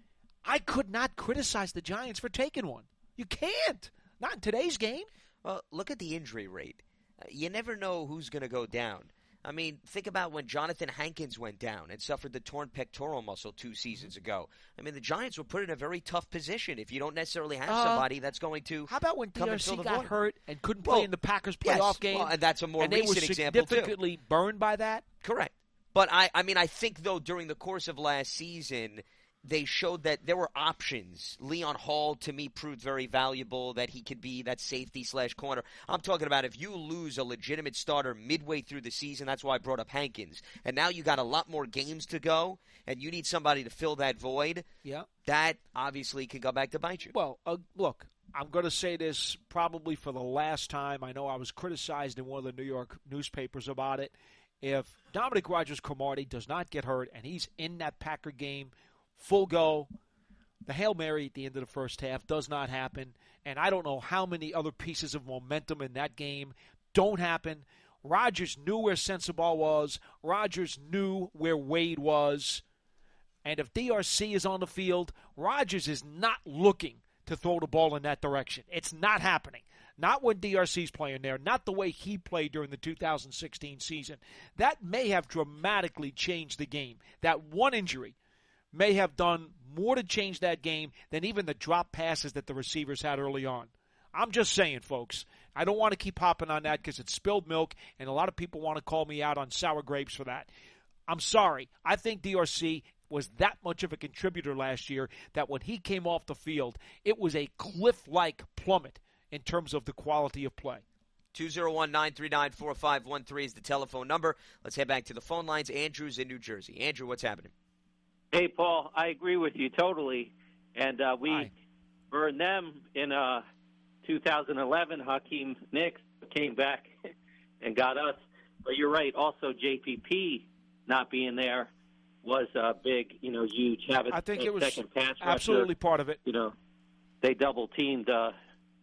I could not criticize the Giants for taking one. You can't. Not in today's game. Well, look at the injury rate. Uh, you never know who's going to go down. I mean, think about when Jonathan Hankins went down and suffered the torn pectoral muscle two seasons ago. I mean, the Giants were put in a very tough position if you don't necessarily have uh, somebody that's going to How about when D R C got void. hurt and couldn't play well, in the Packers playoff yes, game? Well, and that's a more and recent they were example, too. significantly burned by that? Correct. But, I, I mean, I think, though, during the course of last season, they showed that there were options. Leon Hall, to me, proved very valuable, that he could be that safety slash corner. I'm talking about if you lose a legitimate starter midway through the season, that's why I brought up Hankins. And now you got a lot more games to go, and you need somebody to fill that void. Yeah. That obviously can go back to bite you. Well, uh, look, I'm going to say this probably for the last time. I know I was criticized in one of the New York newspapers about it. If Dominic Rodgers-Cromartie does not get hurt and he's in that Packer game full go, the Hail Mary at the end of the first half does not happen, and I don't know how many other pieces of momentum in that game don't happen. Rodgers knew where Sensabaugh was. Rodgers knew where Wade was. And if D R C is on the field, Rodgers is not looking to throw the ball in that direction. It's not happening. Not when D R C's playing there, not the way he played during the two thousand sixteen season. That may have dramatically changed the game. That one injury may have done more to change that game than even the drop passes that the receivers had early on. I'm just saying, folks. I don't want to keep hopping on that because it's spilled milk, and a lot of people want to call me out on sour grapes for that. I'm sorry. I think D R C was that much of a contributor last year that when he came off the field, it was a cliff-like plummet in terms of the quality of play. two oh one, nine three nine, four five one three is the telephone number. Let's head back to the phone lines. Andrew's in New Jersey. Andrew, what's happening? Hey, Paul, I agree with you totally. And uh, we Hi. burned them in uh, two thousand eleven. Hakeem Nicks came back and got us. But you're right. Also, J P P not being there was a big, you know, huge. Have I think it was second pass absolutely rusher. part of it. You know, they double teamed uh,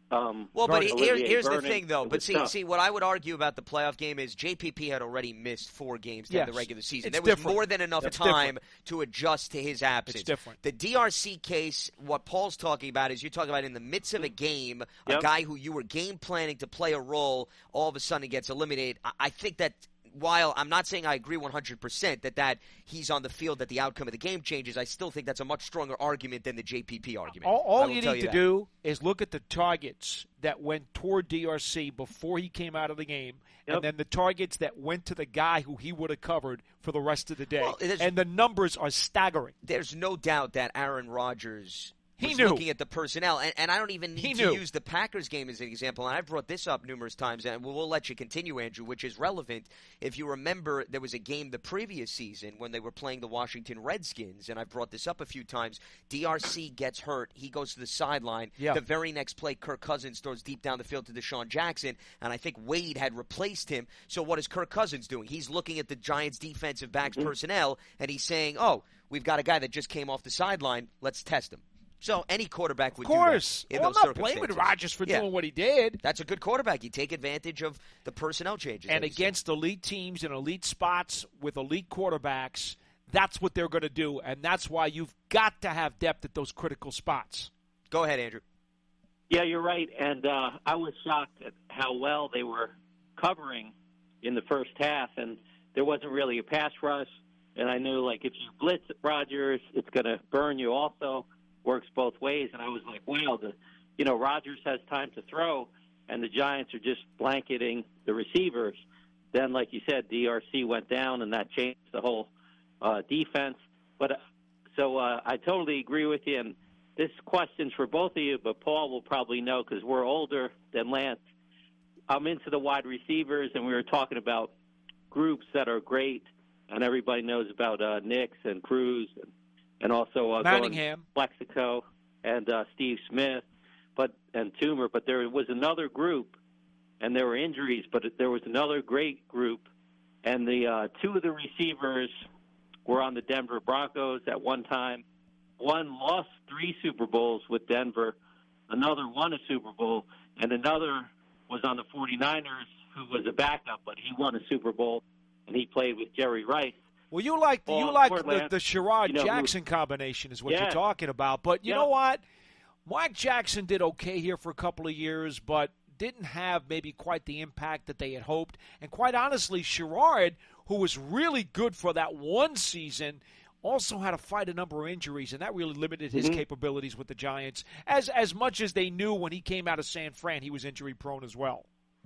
Um, well, but Olivier here, here's Vernon, the thing, though. it But was see, tough. see, what I would argue about the playoff game is J P P had already missed four games during Yes. the regular season. It's There was different. more than enough It's time different. to adjust to his absence. It's different. The D R C case, what Paul's talking about is you're talking about in the midst of a game, a Yep. guy who you were game planning to play a role, all of a sudden gets eliminated. I, I think that. While I'm not saying I agree one hundred percent that, that he's on the field, that the outcome of the game changes, I still think that's a much stronger argument than the J P P argument. All, all I will you tell need you to that. do is look at the targets that went toward D R C before he came out of the game, Yep. and then the targets that went to the guy who he would have covered for the rest of the day. Well, it is- and the numbers are staggering. There's no doubt that Aaron Rodgers He was knew. looking at the personnel, and, and I don't even He need to knew. use the Packers game as an example, and I've brought this up numerous times, and we'll, we'll let you continue, Andrew, which is relevant. If you remember, there was a game the previous season when they were playing the Washington Redskins, and I've brought this up a few times. D R C gets hurt. He goes to the sideline. Yeah. The very next play, Kirk Cousins throws deep down the field to Deshaun Jackson, and I think Wade had replaced him. So what is Kirk Cousins doing? He's looking at the Giants' defensive backs Mm-hmm. personnel, and he's saying, oh, we've got a guy that just came off the sideline. Let's test him. So any quarterback would Of course. do that in Well, those I'm not blaming circumstances. Rodgers for Yeah. doing what he did. That's a good quarterback. You take advantage of the personnel changes. And that he's doing. against elite teams and elite spots with elite quarterbacks, that's what they're going to do, and that's why you've got to have depth at those critical spots. Go ahead, Andrew. Yeah, you're right. And uh, I was shocked at how well they were covering in the first half, and there wasn't really a pass rush. And I knew, like, if you blitz Rodgers, it's going to burn you also. Works both ways. And I was like, wow, the, you know, Rodgers has time to throw, and the Giants are just blanketing the receivers. Then, like you said, D R C went down, and that changed the whole uh, defense. But uh, so uh, I totally agree with you. And this question's for both of you, but Paul will probably know because we're older than Lance. I'm into the wide receivers, and we were talking about groups that are great, and everybody knows about uh, Nix and Cruz and, and also uh, Manningham. Plexico and uh, Steve Smith but and Toomer. But there was another group, and there were injuries, but there was another great group, and the uh, two of the receivers were on the Denver Broncos at one time. One lost three Super Bowls with Denver. Another won a Super Bowl, and another was on the 49ers, who was a backup, but he won a Super Bowl, and he played with Jerry Rice. Well, you like Paul you like the, Portland, the Sherrod you know, Jackson combination is what Yeah. you're talking about. But you Yeah. know what? Mike Jackson did okay here for a couple of years, but didn't have maybe quite the impact that they had hoped. And quite honestly, Sherrod, who was really good for that one season, also had to fight a number of injuries, and that really limited his Mhm. capabilities with the Giants. As as much as they knew when he came out of San Fran, he was injury prone as well.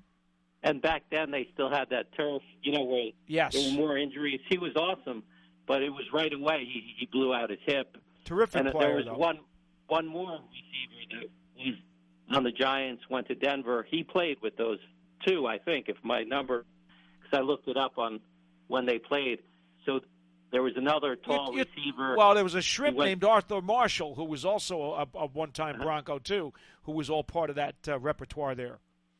And back then, they still had that turf, you know, where Yes. there were more injuries. He was awesome, but it was right away. He, he blew out his hip. Terrific And player, there was though. one one more receiver that was on the Giants, went to Denver. He played with those two, I think, if my number, because I looked it up on when they played. So there was another tall You- you- receiver. Well, there was a shrimp He went- named Arthur Marshall, who was also a, a one-time Bronco, too, who was all part of that uh, repertoire there.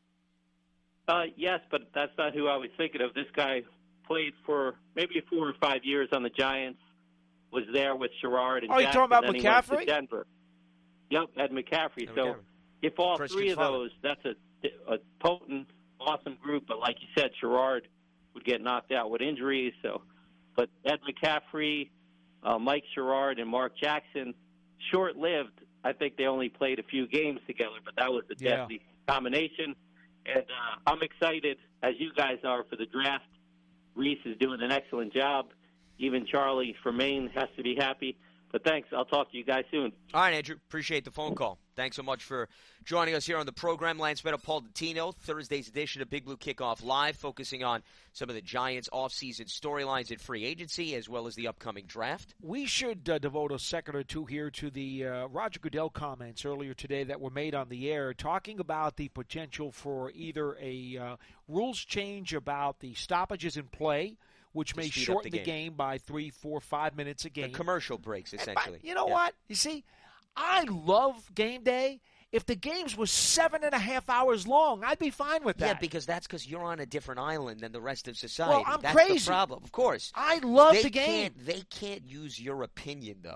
Uh, yes, but that's not who I was thinking of. This guy played for maybe four or five years on the Giants, was there with Sherrard and Oh, you Jackson, talking about then he went to McCaffrey? Denver. Yep, Ed McCaffrey. Ed so McCaffrey. if all Christian's three of father. those, that's a, a potent, awesome group. But like you said, Sherrard would get knocked out with injuries. So, but Ed McCaffrey, uh, Mike Sherrard, and Mark Jackson, short-lived. I think they only played a few games together, but that was a Yeah. deadly combination. And uh, I'm excited, as you guys are, for the draft. Reese is doing an excellent job. Even Charlie from Maine has to be happy. But thanks. I'll talk to you guys soon. All right, Andrew. Appreciate the phone call. Thanks so much for joining us here on the program. Lance Meadow, Paul Dottino, Thursday's edition of Big Blue Kickoff Live, focusing on some of the Giants' offseason storylines in free agency as well as the upcoming draft. We should uh, devote a second or two here to the uh, Roger Goodell comments earlier today that were made on the air, talking about the potential for either a uh, rules change about the stoppages in play, which To may speed up shorten the the game. game by three, four, five minutes a game. The commercial breaks, And essentially. by- you know Yeah. what? You see, I love game day. If the games were seven and a half hours long, I'd be fine with that. Yeah, because that's because you're on a different island than the rest of society. I'm that's crazy. the problem, of course. I love they the game. Can't, they can't use your opinion, though,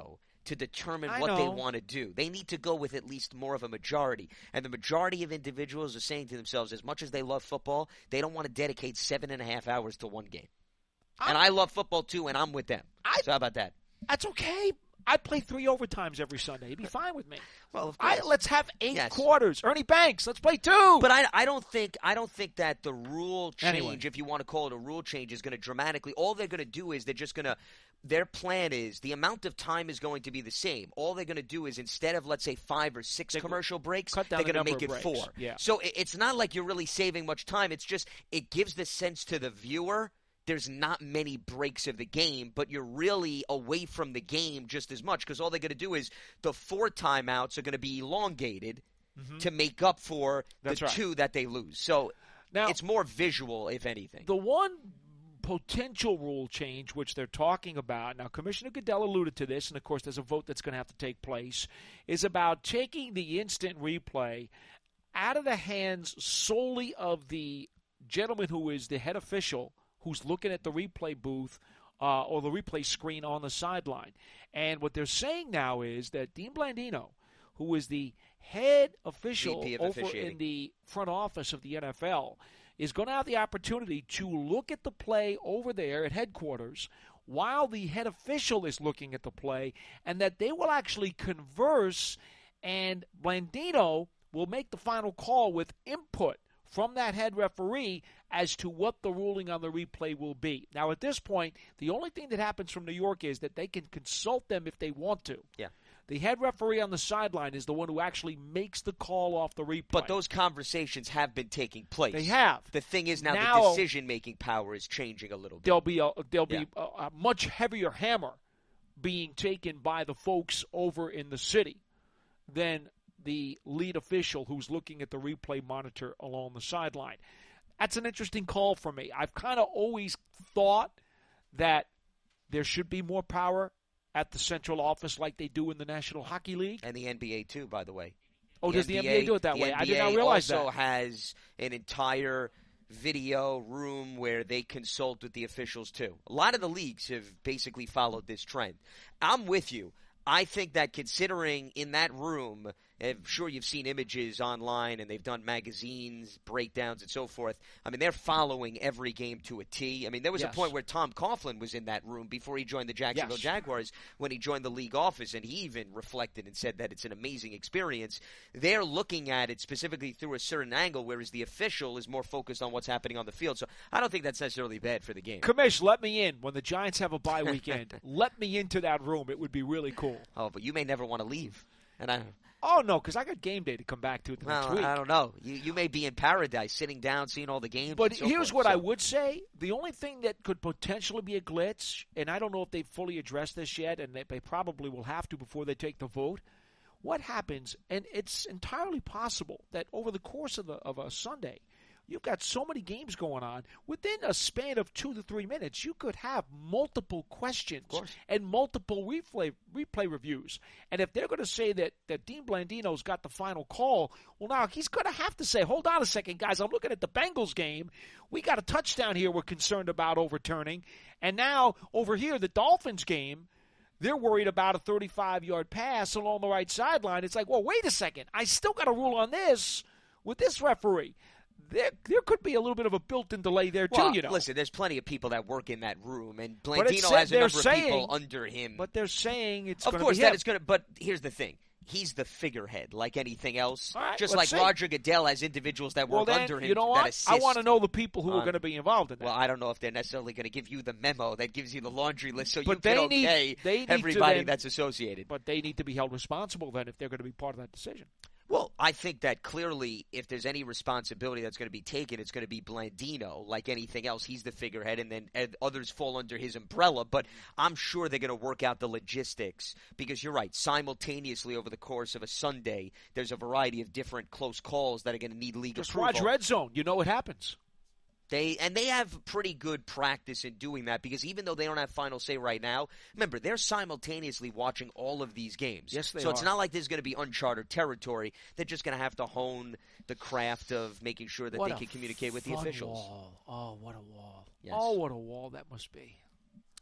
to determine I what they know. want to do. They need to go with at least more of a majority. And the majority of individuals are saying to themselves, as much as they love football, they don't want to dedicate seven and a half hours to one game. I'm, and I love football, too, and I'm with them. I, so how about that? That's okay. I'd play three overtimes every Sunday. You'd be fine with me. Well, of course. I, let's have eight Yes. quarters. Ernie Banks, let's play two. But I, I don't think I don't think that the rule change, Anyway. if you want to call it a rule change, is going to dramatically. All they're going to do is they're just going to. Their plan is the amount of time is going to be the same. All they're going to do is instead of let's say five or six They commercial breaks, cut down they're the going to make number it of breaks. four. Yeah. So it, it's not like you're really saving much time. It's just it gives the sense to the viewer. There's not many breaks of the game, but you're really away from the game just as much because all they're going to do is the four timeouts are going to be elongated Mm-hmm. to make up for the That's right. two that they lose. So Now, it's more visual, if anything. the one potential rule change which they're talking about, now Commissioner Goodell alluded to this, and of course there's a vote that's going to have to take place, is about taking the instant replay out of the hands solely of the gentleman who is the head official who's looking at the replay booth uh, or the replay screen on the sideline. And what they're saying now is that Dean Blandino, who is the head official V P of over officiating. in the front office of the N F L, is going to have the opportunity to look at the play over there at headquarters while the head official is looking at the play, and that they will actually converse, and Blandino will make the final call with input from that head referee as to what the ruling on the replay will be. Now, at this point, the only thing that happens from New York is that they can consult them if they want to. Yeah. The head referee on the sideline is the one who actually makes the call off the replay. But those conversations have been taking place. They have. The thing is now, Now- the decision-making power is changing a little bit. there'll be a there'll Yeah. be a, a much heavier hammer being taken by the folks over in the city than the lead official who's looking at the replay monitor along the sideline. That's an interesting call for me. I've kind of always thought that there should be more power at the central office like they do in the National Hockey League. And the N B A, too, by the way. Oh, does the N B A do it that the way? I did N B A not realize also that. has an entire video room where they consult with the officials, too. A lot of the leagues have basically followed this trend. I'm with you. I think that considering in that room, I'm sure you've seen images online and they've done magazines, breakdowns, and so forth. I mean, they're following every game to a T. I mean, there was Yes. a point where Tom Coughlin was in that room before he joined the Jacksonville Yes. Jaguars when he joined the league office, and he even reflected and said that it's an amazing experience. They're looking at it specifically through a certain angle, whereas the official is more focused on what's happening on the field. So I don't think that's necessarily bad for the game. Commish, let me in. When the Giants have a bye weekend, let me into that room. It would be really cool. Oh, but you may never want to leave. And I Oh, no, because I got game day to come back to the next Well, week. I don't know. You you may be in paradise, sitting down, seeing all the games. But and so here's forth, what I so- would say. The only thing that could potentially be a glitch, and I don't know if they've fully addressed this yet, and they, they probably will have to before they take the vote, what happens, and it's entirely possible that over the course of, the, of a Sunday, you've got so many games going on, within a span of two to three minutes, you could have multiple questions course. and multiple replay replay reviews. And if they're going to say that, that Dean Blandino's got the final call, well, now he's going to have to say, hold on a second, guys, I'm looking at the Bengals game. We got a touchdown here we're concerned about overturning. And now over here, the Dolphins game, they're worried about a thirty-five-yard pass along the right sideline. It's like, well, wait a second. I still got to rule on this with this referee. There, there could be a little bit of a built-in delay there, too, Well, you know. listen, there's plenty of people that work in that room, and But it's Blandino said- has a they're number of saying- people under him. But they're saying it's of going to course, be that him. is going to. But here's the thing: he's the figurehead, like anything else. All right, Just like let's see. Roger Goodell has individuals that Well, work then, under him you know that what? assist. I want to know the people who are on- going to be involved in that. Well, I don't know if they're necessarily going to give you the memo that gives you the laundry list, so But you they can need- okay they need to everybody then- that's associated. But they need to be held responsible then if they're going to be part of that decision. Well, I think that clearly, if there's any responsibility that's going to be taken, it's going to be Blandino. Like anything else, he's the figurehead, and then and others fall under his umbrella. But I'm sure they're going to work out the logistics because you're right. Simultaneously, over the course of a Sunday, there's a variety of different close calls that are going to need league Just approval. watch Red Zone. You know what happens. They and they have pretty good practice in doing that because even though they don't have final say right now, remember they're simultaneously watching all of these games. Yes, they so it's are. not like there's going to be uncharted territory. They're just going to have to hone the craft of making sure that What they a can communicate with the fun officials. wall. Oh, what a wall. Yes. Oh, what a wall that must be.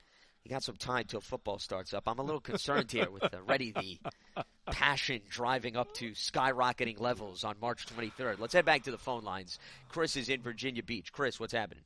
You got some time till football starts up. I'm a little concerned here with already the passion driving up to skyrocketing levels on March twenty-third. Let's head back to the phone lines. Chris is in Virginia Beach. Chris, what's happening?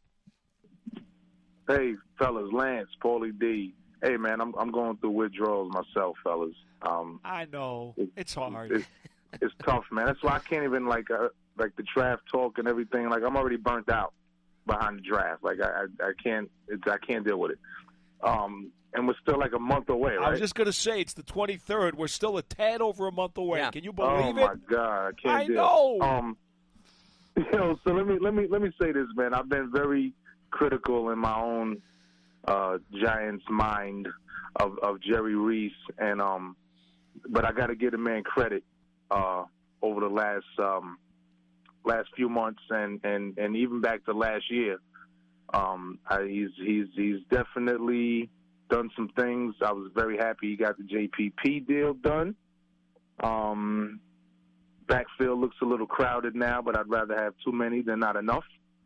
Hey, fellas, Lance, Paulie D. Hey, man, I'm I'm going through withdrawals myself, fellas. Um, I know. it, it's hard. It's, it's tough, man. That's why I can't even, like, uh, like the draft talk and everything. Like, I'm already burnt out behind the draft. Like, I I, I can't it's, I can't deal with it. Um, and we're still like a month away, right? I was just going to say, it's the twenty-third. We're still a tad over a month away. Yeah. Can you believe oh it? Oh, my God. I can't I deal. know. Um, you know, so let me, let me, let me say this, man. I've been very critical in my own uh, Giants mind of, of Jerry Reese. And, um, but I got to give the man credit uh, over the last um, last few months and, and, and even back to last year. Um, I, he's he's he's definitely done some things. I was very happy he got the J P P deal done. Um, backfield looks a little crowded now, but I'd rather have too many than not enough.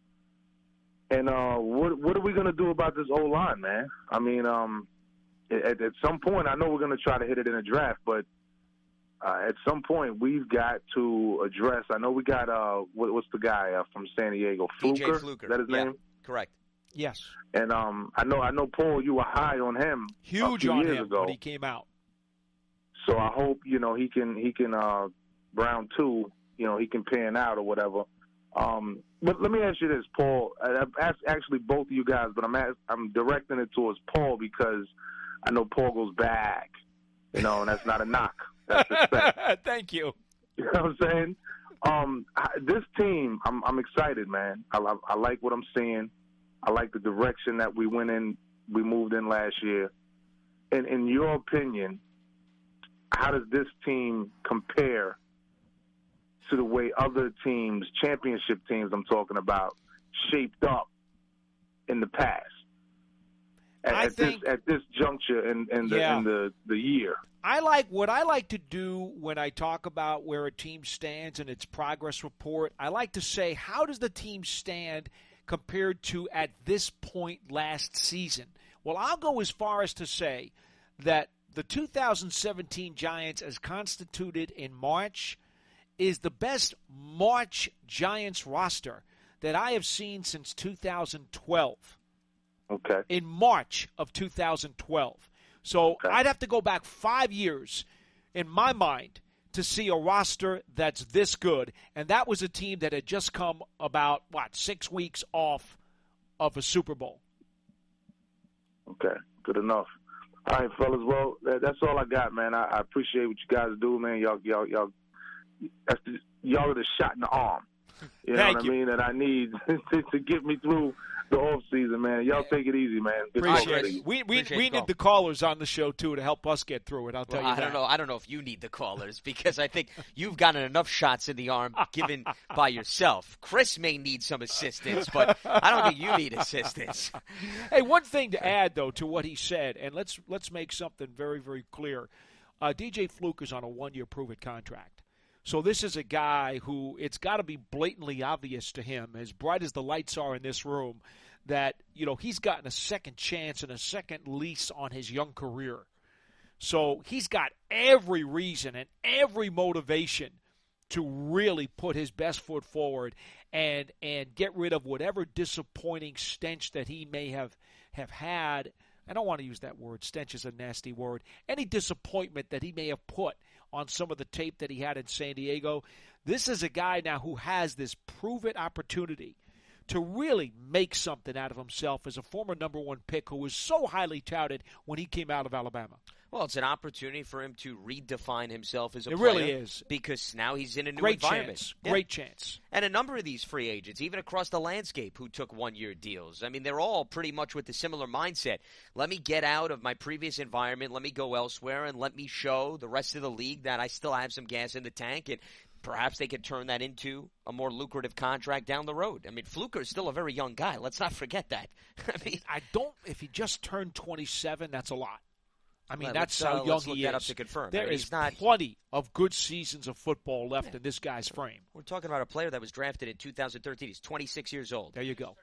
And uh, what what are we gonna do about this O line, man? I mean, um, at, at some point, I know we're gonna try to hit it in a draft, but uh, at some point, we've got to address. I know we got uh, what, what's the guy uh, from San Diego, Fluker? Fluker. Is that his yeah. name? Correct. Yes. And um, I know, I know, Paul, you were high on him Huge a few on years him ago. when he came out. So I hope you know he can he can uh, round two, you know, he can pan out or whatever. Um, but let me ask you this, Paul. I've asked actually both of you guys, but I'm asked, I'm directing it towards Paul because I know Paul goes back, you know, and that's not a knock. That's respect. Thank you. You know what I'm saying? Um, I, this team, I'm, I'm excited, man. I, I, I like what I'm seeing. I like the direction that we went in, we moved in last year. And in your opinion, how does this team compare to the way other teams, championship teams I'm talking about, shaped up in the past? At, I at think, this at this juncture in, in the yeah. in the, the year. I like what I like to do when I talk about where a team stands in its progress report. I like to say, how does the team stand compared to at this point last season? Well, I'll go as far as to say that the two thousand seventeen Giants, as constituted in March, is the best March Giants roster that I have seen since two thousand twelve. Okay. In March of two thousand twelve. So okay. I'd have to go back five years in my mind to see a roster that's this good. And that was a team that had just come about, what, six weeks off of a Super Bowl. Okay, good enough. All right, fellas. Well, that, that's all I got, man. I, I appreciate what you guys do, man. Y'all, y'all, y'all. That's the, y'all are the shot in the arm. You know Thank what you. I mean? And I need to, to get me through the off season, man. Y'all take it easy, man. Good Appreciate talking to you. it. We we, Appreciate we the call. need the callers on the show too to help us get through it. I'll tell Well, you I that. don't know. I don't know if you need the callers because I think you've gotten enough shots in the arm given by yourself. Chris may need some assistance, but I don't think you need assistance. Hey, one thing to add though to what he said, and let's let's make something very very clear. Uh, D J Fluke is on a one-year prove-it contract. So this is a guy who it's got to be blatantly obvious to him, as bright as the lights are in this room, that, you know, he's gotten a second chance and a second lease on his young career. So he's got every reason and every motivation to really put his best foot forward and and get rid of whatever disappointing stench that he may have, have had. I don't want to use that word. Stench is a nasty word. Any disappointment that he may have put on some of the tape that he had in San Diego. This is a guy now who has this prove-it opportunity to really make something out of himself as a former number one pick who was so highly touted when he came out of Alabama. Well, it's an opportunity for him to redefine himself as a it player. It really is. Because now he's in a new Great environment. Chance. Yeah. Great chance. And a number of these free agents, even across the landscape, who took one-year deals. I mean, they're all pretty much with the similar mindset. Let me get out of my previous environment. Let me go elsewhere and let me show the rest of the league that I still have some gas in the tank. And perhaps they could turn that into a more lucrative contract down the road. I mean, Fluker is still a very young guy. Let's not forget that. I mean, I don't – if he just turned twenty-seven, that's a lot. I mean, well, that's uh, how young let's look he that is. Up to confirm. There I mean, is he's not, plenty of good seasons of football left yeah. in this guy's frame. We're talking about a player that was drafted in two thousand thirteen. He's twenty-six years old. There you go.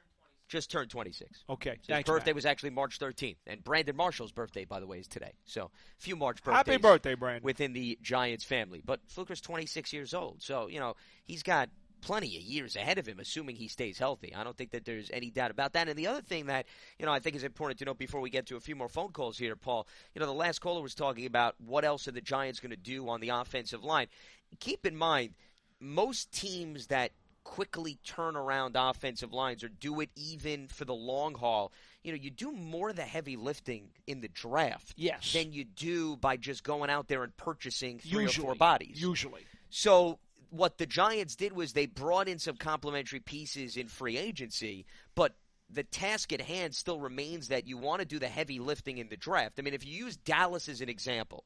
just turned twenty-six. Okay, so thanks, his birthday Matt. was actually March thirteenth. And Brandon Marshall's birthday, by the way, is today. So a few March birthdays. Happy birthday, Brandon. Within the Giants family. But Fluker's twenty-six years old. So, you know, he's got plenty of years ahead of him, assuming he stays healthy. I don't think that there's any doubt about that. And the other thing that, you know, I think is important to note before we get to a few more phone calls here, Paul, you know, the last caller was talking about what else are the Giants going to do on the offensive line. Keep in mind, most teams that quickly turn around offensive lines or do it even for the long haul, you know, you do more of the heavy lifting in the draft yes. than you do by just going out there and purchasing three usually, or four bodies. Usually. So what the Giants did was they brought in some complementary pieces in free agency, but the task at hand still remains that you want to do the heavy lifting in the draft. I mean, if you use Dallas as an example,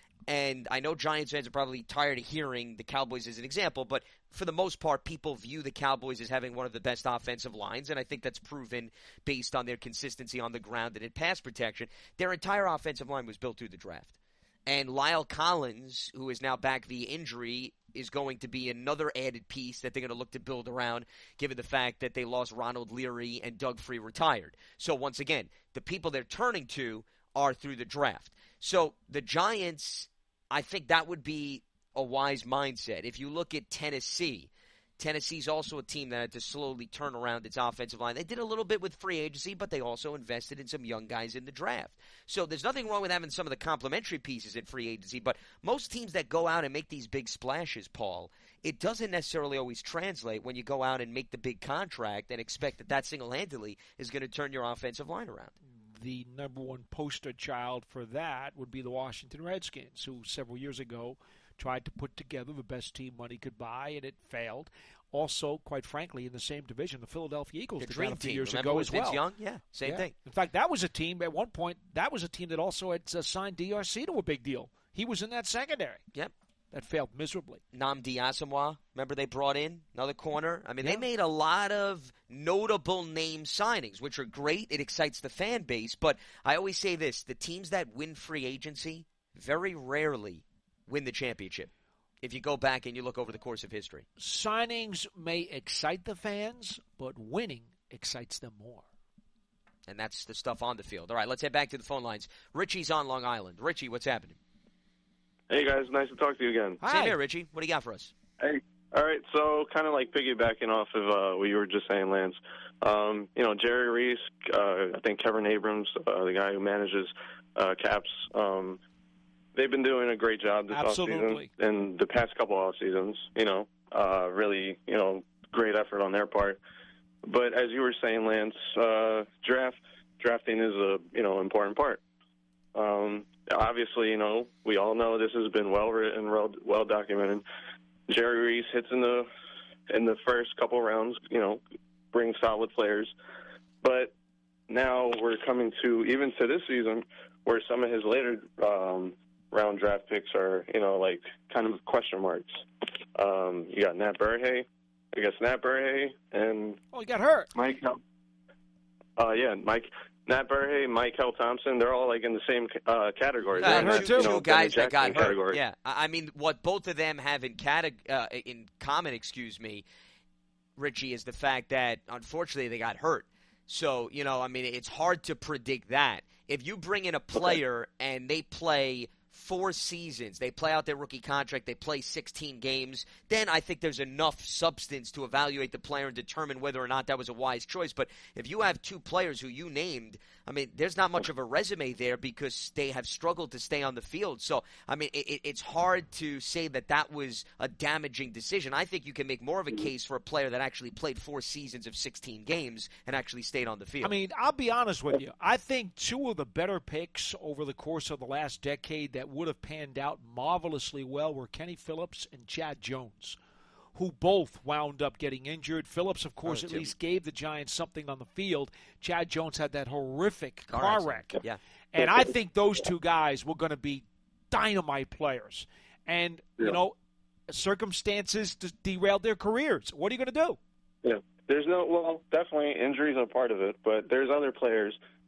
and I know Giants fans are probably tired of hearing the Cowboys as an example, but for the most part, people view the Cowboys as having one of the best offensive lines, and I think that's proven based on their consistency on the ground and in pass protection. Their entire offensive line was built through the draft. And Lyle Collins, who is now back via injury, is going to be another added piece that they're going to look to build around, given the fact that they lost Ronald Leary and Doug Free retired. So once again, the people they're turning to are through the draft. So the Giants, I think that would be a wise mindset. If you look at Tennessee, Tennessee's also a team that had to slowly turn around its offensive line. They did a little bit with free agency, but they also invested in some young guys in the draft. So there's nothing wrong with having some of the complementary pieces in free agency, but most teams that go out and make these big splashes, Paul, it doesn't necessarily always translate when you go out and make the big contract and expect that that single-handedly is going to turn your offensive line around. The number one poster child for that would be the Washington Redskins, who several years ago tried to put together the best team money could buy, and it failed. Also, quite frankly, in the same division, the Philadelphia Eagles the did dream that a few team. years Remember ago with as Vince well. Young? Yeah, same yeah. thing. In fact, that was a team, at one point, that was a team that also had uh, signed D R C to a big deal. He was in that secondary. Yep. That failed miserably. Nnamdi Asomugha, remember they brought in another corner? I mean, yeah. they made a lot of notable name signings, which are great. It excites the fan base. But I always say this, the teams that win free agency very rarely win the championship, if you go back and you look over the course of history. Signings may excite the fans, but winning excites them more. And that's the stuff on the field. All right, let's head back to the phone lines. Richie's on Long Island. Richie, what's happening? Hey, guys. Nice to talk to you again. Hi. Same here, Richie. What do you got for us? Hey. All right, so kind of like piggybacking off of uh, what you were just saying, Lance. Um, you know, Jerry Reese, uh, I think Kevin Abrams, uh, the guy who manages uh, Caps, um, they've been doing a great job this Absolutely. offseason and the past couple off seasons. You know, uh, really, you know, great effort on their part. But as you were saying, Lance, uh, draft drafting is a you know important part. Um, obviously, you know, we all know this has been well written, well, well documented. Jerry Reese hits in the in the first couple rounds, you know, brings solid players. But now we're coming to even to this season where some of his later um, round draft picks are, you know, like kind of question marks. Um, you got Nat Burhay, I guess Nat Burhay and oh, he got hurt. Mike. Uh, yeah, Mike. Nat Burhay, Michael Thompson, they're all like in the same uh, category. Uh, They're two, you two know, guys Benny that got Jackson hurt. category. Yeah, I I mean, what both of them have in cate- uh, in common, excuse me, Richie, is the fact that unfortunately they got hurt. So you know, I mean, it's hard to predict that. If you bring in a player okay. and they play four seasons, they play out their rookie contract, they play sixteen games, then I think there's enough substance to evaluate the player and determine whether or not that was a wise choice. But if you have two players who you named, I mean, there's not much of a resume there because they have struggled to stay on the field. So, I mean, it, it's hard to say that that was a damaging decision. I think you can make more of a case for a player that actually played four seasons of sixteen games and actually stayed on the field. I mean, I'll be honest with you. I think two of the better picks over the course of the last decade that would have panned out marvelously well were Kenny Phillips and Chad Jones, who both wound up getting injured. Phillips, of course, oh, at least gave the Giants something on the field. Chad Jones had that horrific car, car wreck. Yeah. And I think those two guys were going to be dynamite players. And, yeah. you know, circumstances derailed their careers. What are you going to do? Yeah. There's no, well, definitely injuries are part of it, but there's other players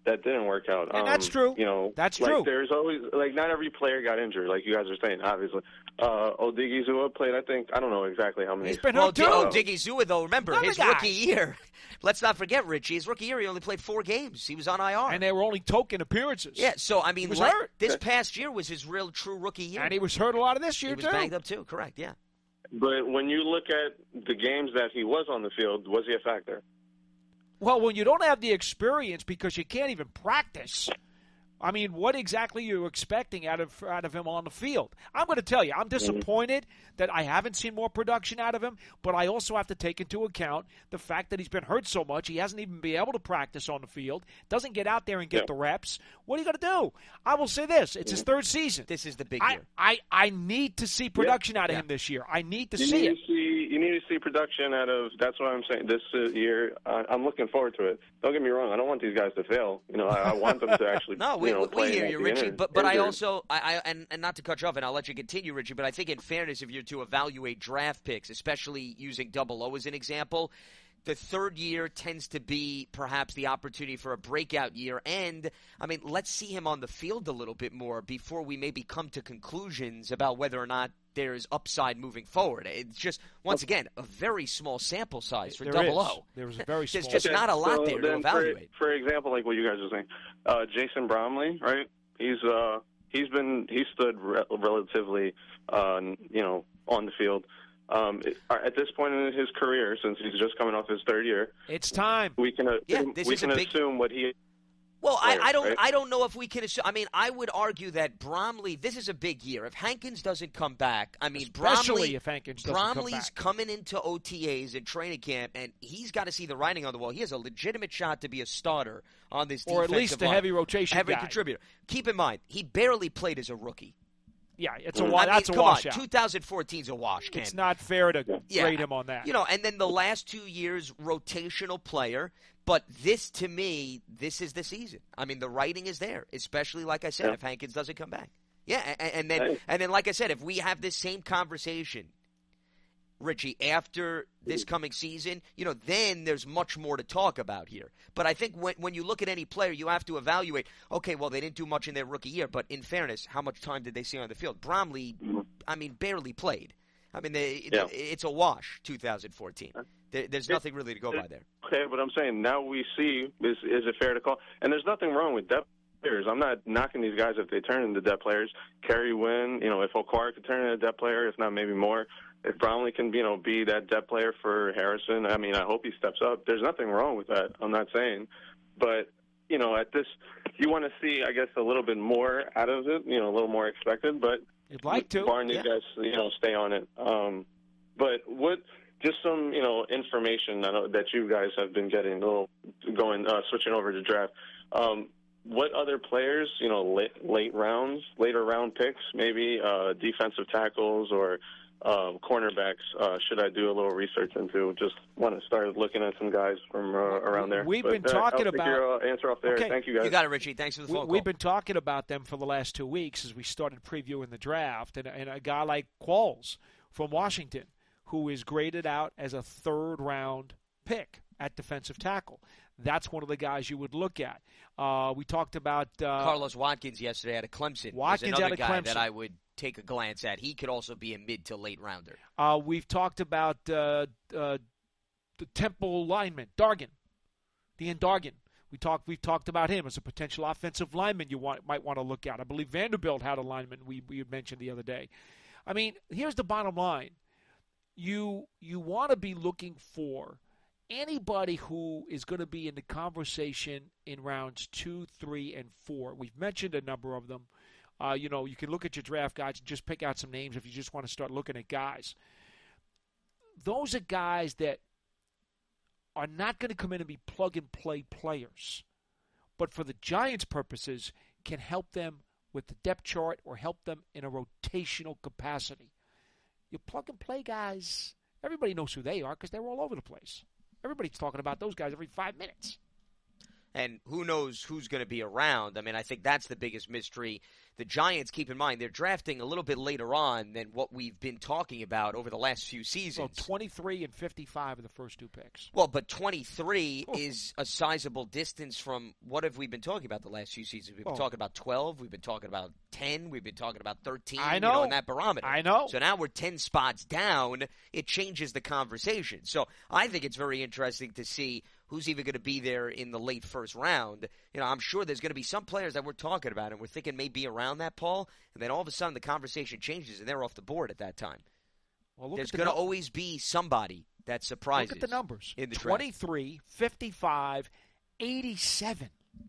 that didn't work out. And um, that's true. You know, that's like, true. There's always like not every player got injured, like you guys are saying. Obviously, uh, Odigizua played. I think I don't know exactly how many. He's been well, hurt too. Oh, Odigizua, though. Remember Another his guy. rookie year. Let's not forget, Richie. His rookie year, he only played four games. He was on I R, and they were only token appearances. Yeah, so I mean, he was le- hurt. this past year was his real, true rookie year, and he was hurt a lot of this year he was too. banged up too. Correct. Yeah. But when you look at the games that he was on the field, was he a factor? Well, when you don't have the experience because you can't even practice, I mean, what exactly are you expecting out of out of him on the field? I'm going to tell you, I'm disappointed that I haven't seen more production out of him, but I also have to take into account the fact that he's been hurt so much, he hasn't even been able to practice on the field, doesn't get out there and get yeah. the reps. What are you going to do? I will say this, it's his third season. This is the big I, year. I, I need to see production yeah. out of yeah. him this year. I need to you see need it. To see, you need to see production out of, that's what I'm saying, this uh, year. Uh, I'm looking forward to it. Don't get me wrong, I don't want these guys to fail. You know, I, I want them to actually no, we, you know, we, play we hear you, Richie, injured, but, but I injured. also, I, I and, and not to cut you off, and I'll let you continue, Richie, but I think in fairness, if you're to evaluate draft picks, especially using Double O as an example, the third year tends to be perhaps the opportunity for a breakout year. And, I mean, let's see him on the field a little bit more before we maybe come to conclusions about whether or not there's upside moving forward. It's just, once again, a very small sample size for there Double is. O. There was a very small There's just Okay, not a lot so there to then evaluate. For, for example, like what you guys are saying, uh, Jason Bromley, right? He's uh, he's been he stood re- relatively, uh, you know, on the field. Um, at this point in his career, since he's just coming off his third year, it's time. We can uh, Yeah, this we is a can big- assume what he. Well, I, I don't. right? I don't know if we can assume. I mean, I would argue that Bromley. This is a big year. If Hankins doesn't come back, I mean, Especially Bromley. if Hankins doesn't Bromley's come back. coming into O T As and training camp, and he's got to see the writing on the wall. He has a legitimate shot to be a starter on this Or at defensive least a line. heavy rotation heavy guy. contributor. Keep in mind, he barely played as a rookie. Yeah, it's a I wa- mean, that's a come washout. on, twenty fourteen is a wash, Ken. It's not fair to Yeah. grade him on that. You know, and then the last two years, rotational player. But this, to me, this is the season. I mean, the writing is there, especially, like I said, Yeah. if Hankins doesn't come back. Yeah, and, and then, and then, like I said, if we have this same conversation, Richie, after this coming season, you know, then there's much more to talk about here. But I think when when you look at any player, you have to evaluate, okay, well, they didn't do much in their rookie year, but in fairness, how much time did they see on the field? Bromley, I mean, barely played. I mean, they, Yeah. it's a wash, two thousand fourteen. There, there's nothing really to go by there. Okay, but I'm saying now we see is is it fair to call? And there's nothing wrong with depth players. I'm not knocking these guys if they turn into depth players. Kerry Wynn, you know, if O'Quarr could turn into a depth player, if not maybe more. If Bromley can, you know, be that depth player for Harrison, I mean, I hope he steps up. There's nothing wrong with that. I'm not saying, but you know, at this, you want to see, I guess, a little bit more out of it. You know, a little more expected, but you'd like to. Barn, you yeah. guys, you know, stay on it. Um, but what? Just some, you know, information that, that you guys have been getting, a little going, uh, switching over to draft. Um, what other players, you know, late, late rounds, later round picks, maybe uh, defensive tackles or um, cornerbacks, uh, should I do a little research into? Just want to start looking at some guys from uh, around there. We've but, been uh, talking I'll take about your uh, answer off there. Okay. Thank you, guys. You got it, Richie. Thanks for the we, phone call. we've been talking about them for the last two weeks as we started previewing the draft, and, and a guy like Qualls from Washington, who is graded out as a third-round pick at defensive tackle. That's one of the guys you would look at. Uh, we talked about uh, Carlos Watkins yesterday out of Clemson. Watkins is another out of guy Clemson. that I would take a glance at. He could also be a mid to late rounder. Uh, we've talked about uh, uh, the Temple lineman, Dargan, Dean Dargan. We talked. We've talked about him as a potential offensive lineman you want, might want to look at. I believe Vanderbilt had a lineman we, we mentioned the other day. I mean, here's the bottom line. You you want to be looking for anybody who is going to be in the conversation in rounds two, three, and four. We've mentioned a number of them. Uh, you know, you can look at your draft guides and just pick out some names if you just want to start looking at guys. Those are guys that are not going to come in and be plug-and-play players, but for the Giants' purposes can help them with the depth chart or help them in a rotational capacity. You plug-and-play guys, everybody knows who they are because they're all over the place. Everybody's talking about those guys every five minutes. And who knows who's going to be around. I mean, I think that's the biggest mystery. The Giants, keep in mind, they're drafting a little bit later on than what we've been talking about over the last few seasons. So twenty-three and fifty-five are the first two picks. Well, but twenty-three oh. is a sizable distance from what have we been talking about the last few seasons? We've been oh. talking about twelve. We've been talking about ten. We've been talking about thirteen. I know. You know, in that barometer. I know. So now we're ten spots down. It changes the conversation. So I think it's very interesting to see who's even going to be there in the late first round. You know, I'm sure there's going to be some players that we're talking about and we're thinking may be around that, Paul, and then all of a sudden the conversation changes and they're off the board at that time. Well, look there's the going to num- always be somebody that surprises. Look at the numbers. In the twenty-three, fifty-five, eighty-seven.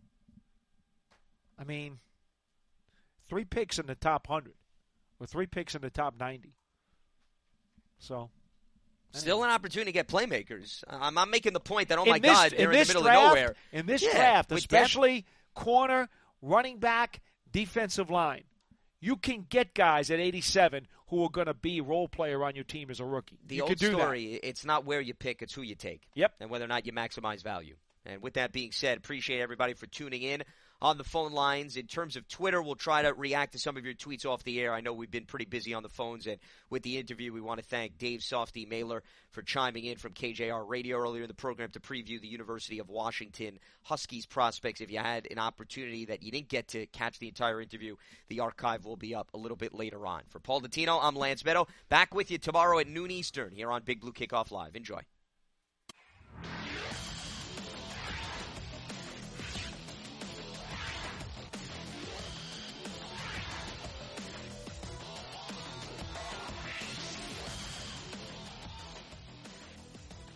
I mean, three picks in the top one hundred or three picks in the top ninety. So... Still an opportunity to get playmakers. I'm, I'm making the point that, oh, in my this, God, they're in, in the middle draft, of nowhere. In this yeah, draft, especially depth. corner, running back, defensive line, you can get guys at eighty-seven who are going to be role player on your team as a rookie. The you old can do story, that. It's not where you pick, it's who you take. Yep. And whether or not you maximize value. And with that being said, appreciate everybody for tuning in on the phone lines. In terms of Twitter, we'll try to react to some of your tweets off the air. I know we've been pretty busy on the phones, and with the interview, we want to thank Dave Softy Mailer for chiming in from K J R Radio earlier in the program to preview the University of Washington Huskies prospects. If you had an opportunity that you didn't get to catch the entire interview, the archive will be up a little bit later on. For Paul Dottino, I'm Lance Meadow. Back with you tomorrow at noon Eastern here on Big Blue Kickoff Live. Enjoy.